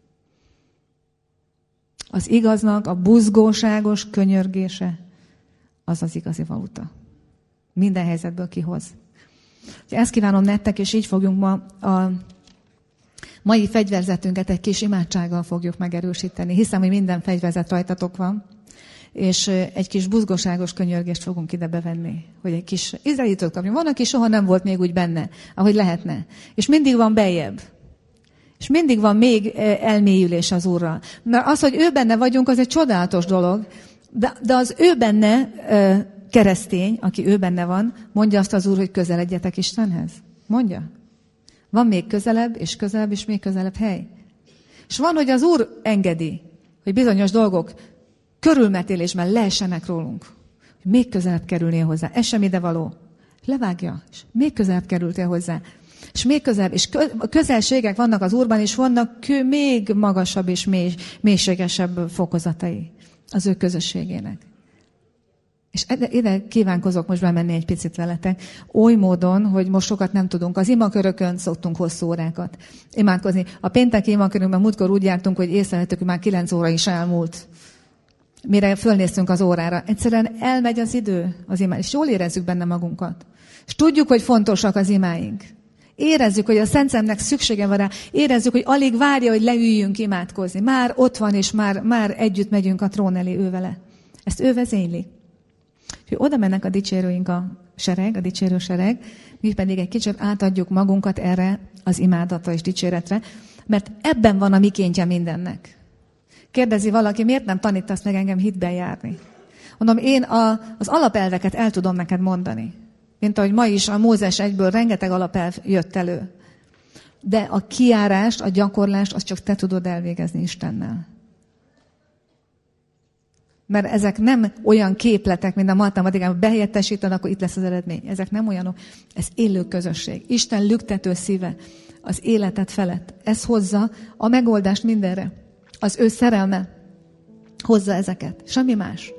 Az igaznak a buzgóságos könyörgése az az igazi valuta. Minden helyzetből kihoz. Ezt kívánom nektek, és így fogjunk ma a mai fegyverzetünket egy kis imádsággal fogjuk megerősíteni. Hiszem, hogy minden fegyverzet rajtatok van, és egy kis buzgóságos könyörgést fogunk ide bevenni, hogy egy kis izraelitot kapjunk. Van, aki soha nem volt még úgy benne, ahogy lehetne. És mindig van beljebb. És mindig van még elmélyülés az Úrral. Mert az, hogy ő benne vagyunk, az egy csodálatos dolog, de az ő benne keresztény, aki ő benne van, mondja azt az Úr, hogy közeledjetek Istenhez. Mondja. Van még közelebb, és még közelebb hely. És van, hogy az Úr engedi, hogy bizonyos dolgok körülmetélésben leessenek rólunk. Hogy még közelebb kerülnél hozzá. Ez sem idevaló. Levágja, és még közelebb kerültél hozzá. És még közelebb, és közelségek vannak az Úrban, és vannak még magasabb és mélységesebb fokozatai az ő közösségének. És ide kívánkozok most bemenni egy picit veletek, oly módon, hogy most sokat nem tudunk. Az imakörökön szoktunk hosszú órákat imádkozni. A pénteki imakörünkben múltkor úgy jártunk, hogy észrevettük, hogy már 9 óra is elmúlt. Mire fölnéztünk az órára. Egyszerűen elmegy az idő az imád, és jól érezzük benne magunkat. És tudjuk, hogy fontosak az imáink. Érezzük, hogy a Szent Szellemnek szüksége van rá. Érezzük, hogy alig várja, hogy leüljünk imádkozni. Már ott van, és már együtt megyünk a trón elé ő vele. Ezt ő vezényli. Úgyhogy oda mennek a dicsérőink, a dicsérő sereg, mi pedig egy kicsit átadjuk magunkat erre az imádatra és dicséretre, mert ebben van a mikéntje mindennek. Kérdezi valaki, miért nem tanítasz meg engem hitben járni? Mondom, én az alapelveket el tudom neked mondani. Mint ahogy ma is a Mózes 1-ből rengeteg alapelv jött elő. De a kijárást, a gyakorlást, azt csak te tudod elvégezni Istennel. Mert ezek nem olyan képletek, mint a matematikában, behelyettesíted, akkor itt lesz az eredmény. Ezek nem olyanok, ez élő közösség. Isten lüktető szíve az életed felett. Ez hozza a megoldást mindenre. Az ő szerelme hozza ezeket. Semmi más.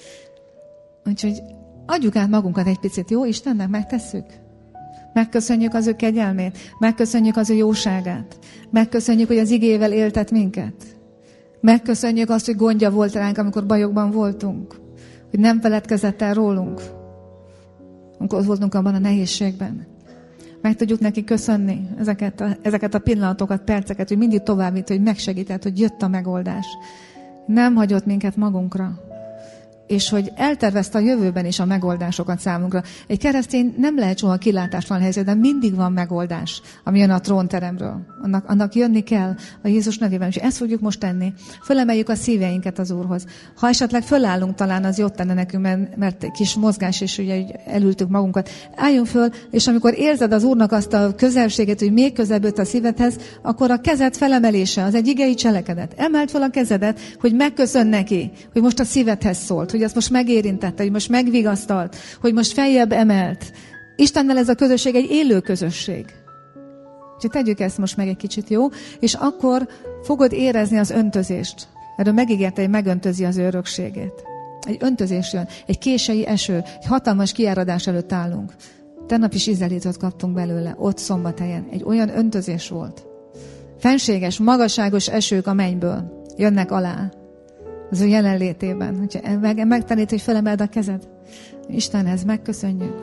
Úgyhogy adjuk át magunkat egy picit, jó? Istennek megtesszük. Megköszönjük az ő kegyelmét, megköszönjük az ő jóságát, megköszönjük, hogy az igével éltet minket. Megköszönjük azt, hogy gondja volt ránk, amikor bajokban voltunk, hogy nem feledkezett el rólunk, amikor ott voltunk abban a nehézségben. Meg tudjuk neki köszönni ezeket a pillanatokat, perceket, hogy mindig továbbít, hogy megsegített, hogy jött a megoldás. Nem hagyott minket magunkra. És hogy eltervezte a jövőben is a megoldásokat számunkra. Egy keresztény nem lehet soha kilátástalan helyzetben, mindig van megoldás, ami jön a trónteremről. Annak jönni kell a Jézus nevében. És ezt fogjuk most tenni. Fölemeljük a szíveinket az Úrhoz. Ha esetleg fölállunk, talán az jót tenne nekünk, mert egy kis mozgás, és ugye elültük magunkat. Álljunk föl, és amikor érzed az Úrnak azt a közelséget, hogy még közelebb jött a szívedhez, akkor a kezed felemelése, az egy igei cselekedet. Emeld fel a kezedet, hogy megköszön neki, hogy most a szívedhez szólt, hogy azt most megérintette, hogy most megvigasztalt, hogy most feljebb emelt. Istennel ez a közösség egy élő közösség. Úgyhogy tegyük ezt most meg egy kicsit, jó? És akkor fogod érezni az öntözést. Erről megígérte, hogy megöntözi az örökségét. Egy öntözés jön, egy késői eső, egy hatalmas kiáradás előtt állunk. Tegnap is ízelítőt kaptunk belőle, ott Szombathelyen. Egy olyan öntözés volt. Fenséges, magasságos esők a mennyből jönnek alá. Az ő jelenlétében. Hogyha megtanít, hogy felemeld a kezed. Istenhez megköszönjük.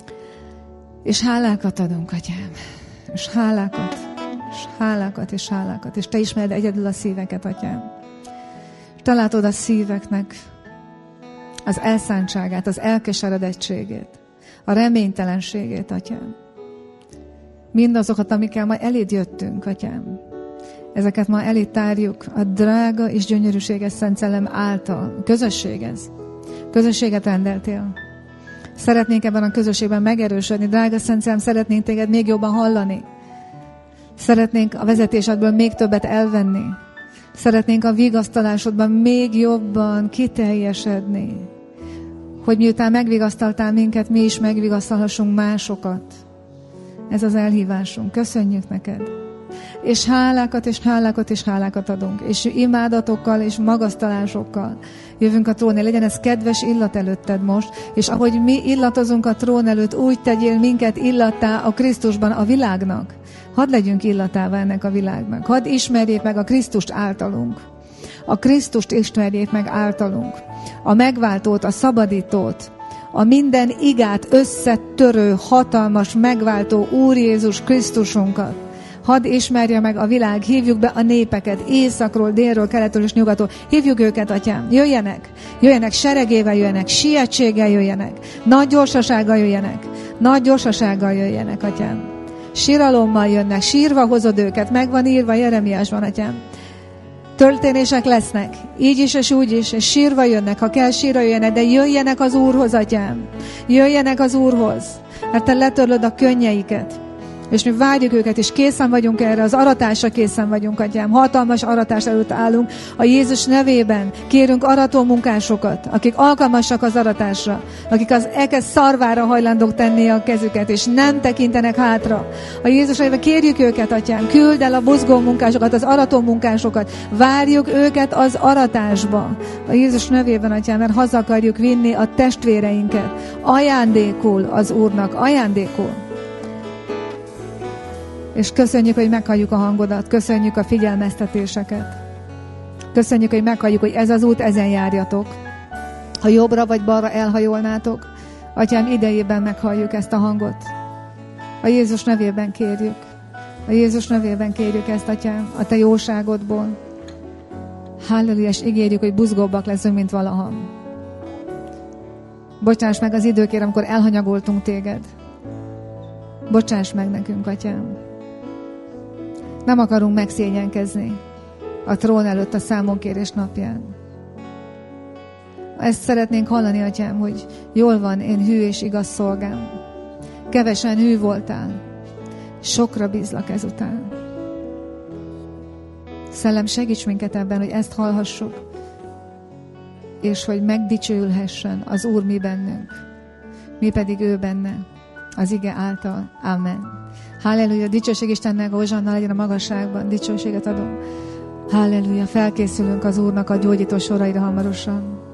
És hálákat adunk, Atyám. És hálákat, és hálákat, és hálákat. És te ismered egyedül a szíveket, Atyám. És te látod a szíveknek az elszántságát, az elkeseredettségét, a reménytelenségét, Atyám. Mindazokat, amikkel ma eléd jöttünk, Atyám. Ezeket ma elé tárjuk a drága és gyönyörűséges Szent Szellem által. Közösség ez. Közösséget rendeltél. Szeretnénk ebben a közösségben megerősödni. Drága Szent Szellem, szeretnénk téged még jobban hallani. Szeretnénk a vezetésedből még többet elvenni. Szeretnénk a vigasztalásodban még jobban kiteljesedni. Hogy miután megvigasztaltál minket, mi is megvigasztalhassunk másokat. Ez az elhívásunk. Köszönjük neked. És hálákat, és hálákat, és hálákat adunk. És imádatokkal, és magasztalásokkal jövünk a trón elé. Legyen ez kedves illat előtted most. És ahogy mi illatozunk a trón előtt, úgy tegyél minket illattá a Krisztusban a világnak. Hadd legyünk illatává ennek a világnak. Hadd ismerjék meg a Krisztust általunk. A Krisztust ismerjék meg általunk. A megváltót, a szabadítót, a minden igát összetörő, hatalmas, megváltó Úr Jézus Krisztusunkat. Hadd ismerje meg a világ, hívjuk be a népeket, északról, délről, keletről és nyugatról. Hívjuk őket, Atyám, jöjjenek seregével, jöjjenek, sietséggel jöjjenek, nagy gyorsasággal jöjjenek, Atyám. Síralommal jönnek, sírva hozod őket, meg van írva Jeremiásban, Atyám. Történések lesznek, így is és úgy is, és sírva jönnek, ha kell sírva jöjjenek, de jöjjenek az Úrhoz, Atyám. Jöjjenek az Úrhoz, mert te letörlöd a könnyeiket. És mi várjuk őket, és készen vagyunk erre, az aratásra készen vagyunk, Atyám. Hatalmas aratás előtt állunk. A Jézus nevében kérünk arató munkásokat, akik alkalmasak az aratásra, akik az ekez szarvára hajlandók tenni a kezüket, és nem tekintenek hátra. A Jézus nevében kérjük őket, Atyám, küld el a buzgó munkásokat, az arató munkásokat. Várjuk őket az aratásba. A Jézus nevében, Atyám, mert haza akarjuk vinni a testvéreinket. Ajándékul az Úrnak, ajándékul. És köszönjük, hogy meghalljuk a hangodat, köszönjük a figyelmeztetéseket. Köszönjük, hogy meghalljuk, hogy ez az út, ezen járjatok. Ha jobbra vagy balra elhajolnátok, Atyám, idejében meghalljuk ezt a hangot. A Jézus nevében kérjük. A Jézus nevében kérjük ezt, Atyám, a Te jóságodból. Halleluja, és ígérjük, hogy buzgóbbak leszünk, mint valaha. Bocsáss meg az időkért, amikor elhanyagoltunk Téged. Bocsáss meg nekünk, Atyám. Nem akarunk megszégyenkezni a trón előtt a számonkérés napján. Ezt szeretnénk hallani, Atyám, hogy jól van, én hű és igaz szolgám. Kevesen hű voltál, sokra bízlak ezután. Szellem, segíts minket ebben, hogy ezt hallhassuk, és hogy megdicsőülhessen az Úr mi bennünk, mi pedig ő benne, az ige által. Amen. Halleluja, dicsőség Istennek, Hozsanna legyen a magasságban, dicsőséget adom. Halleluja, felkészülünk az Úrnak a gyógyító soraira hamarosan.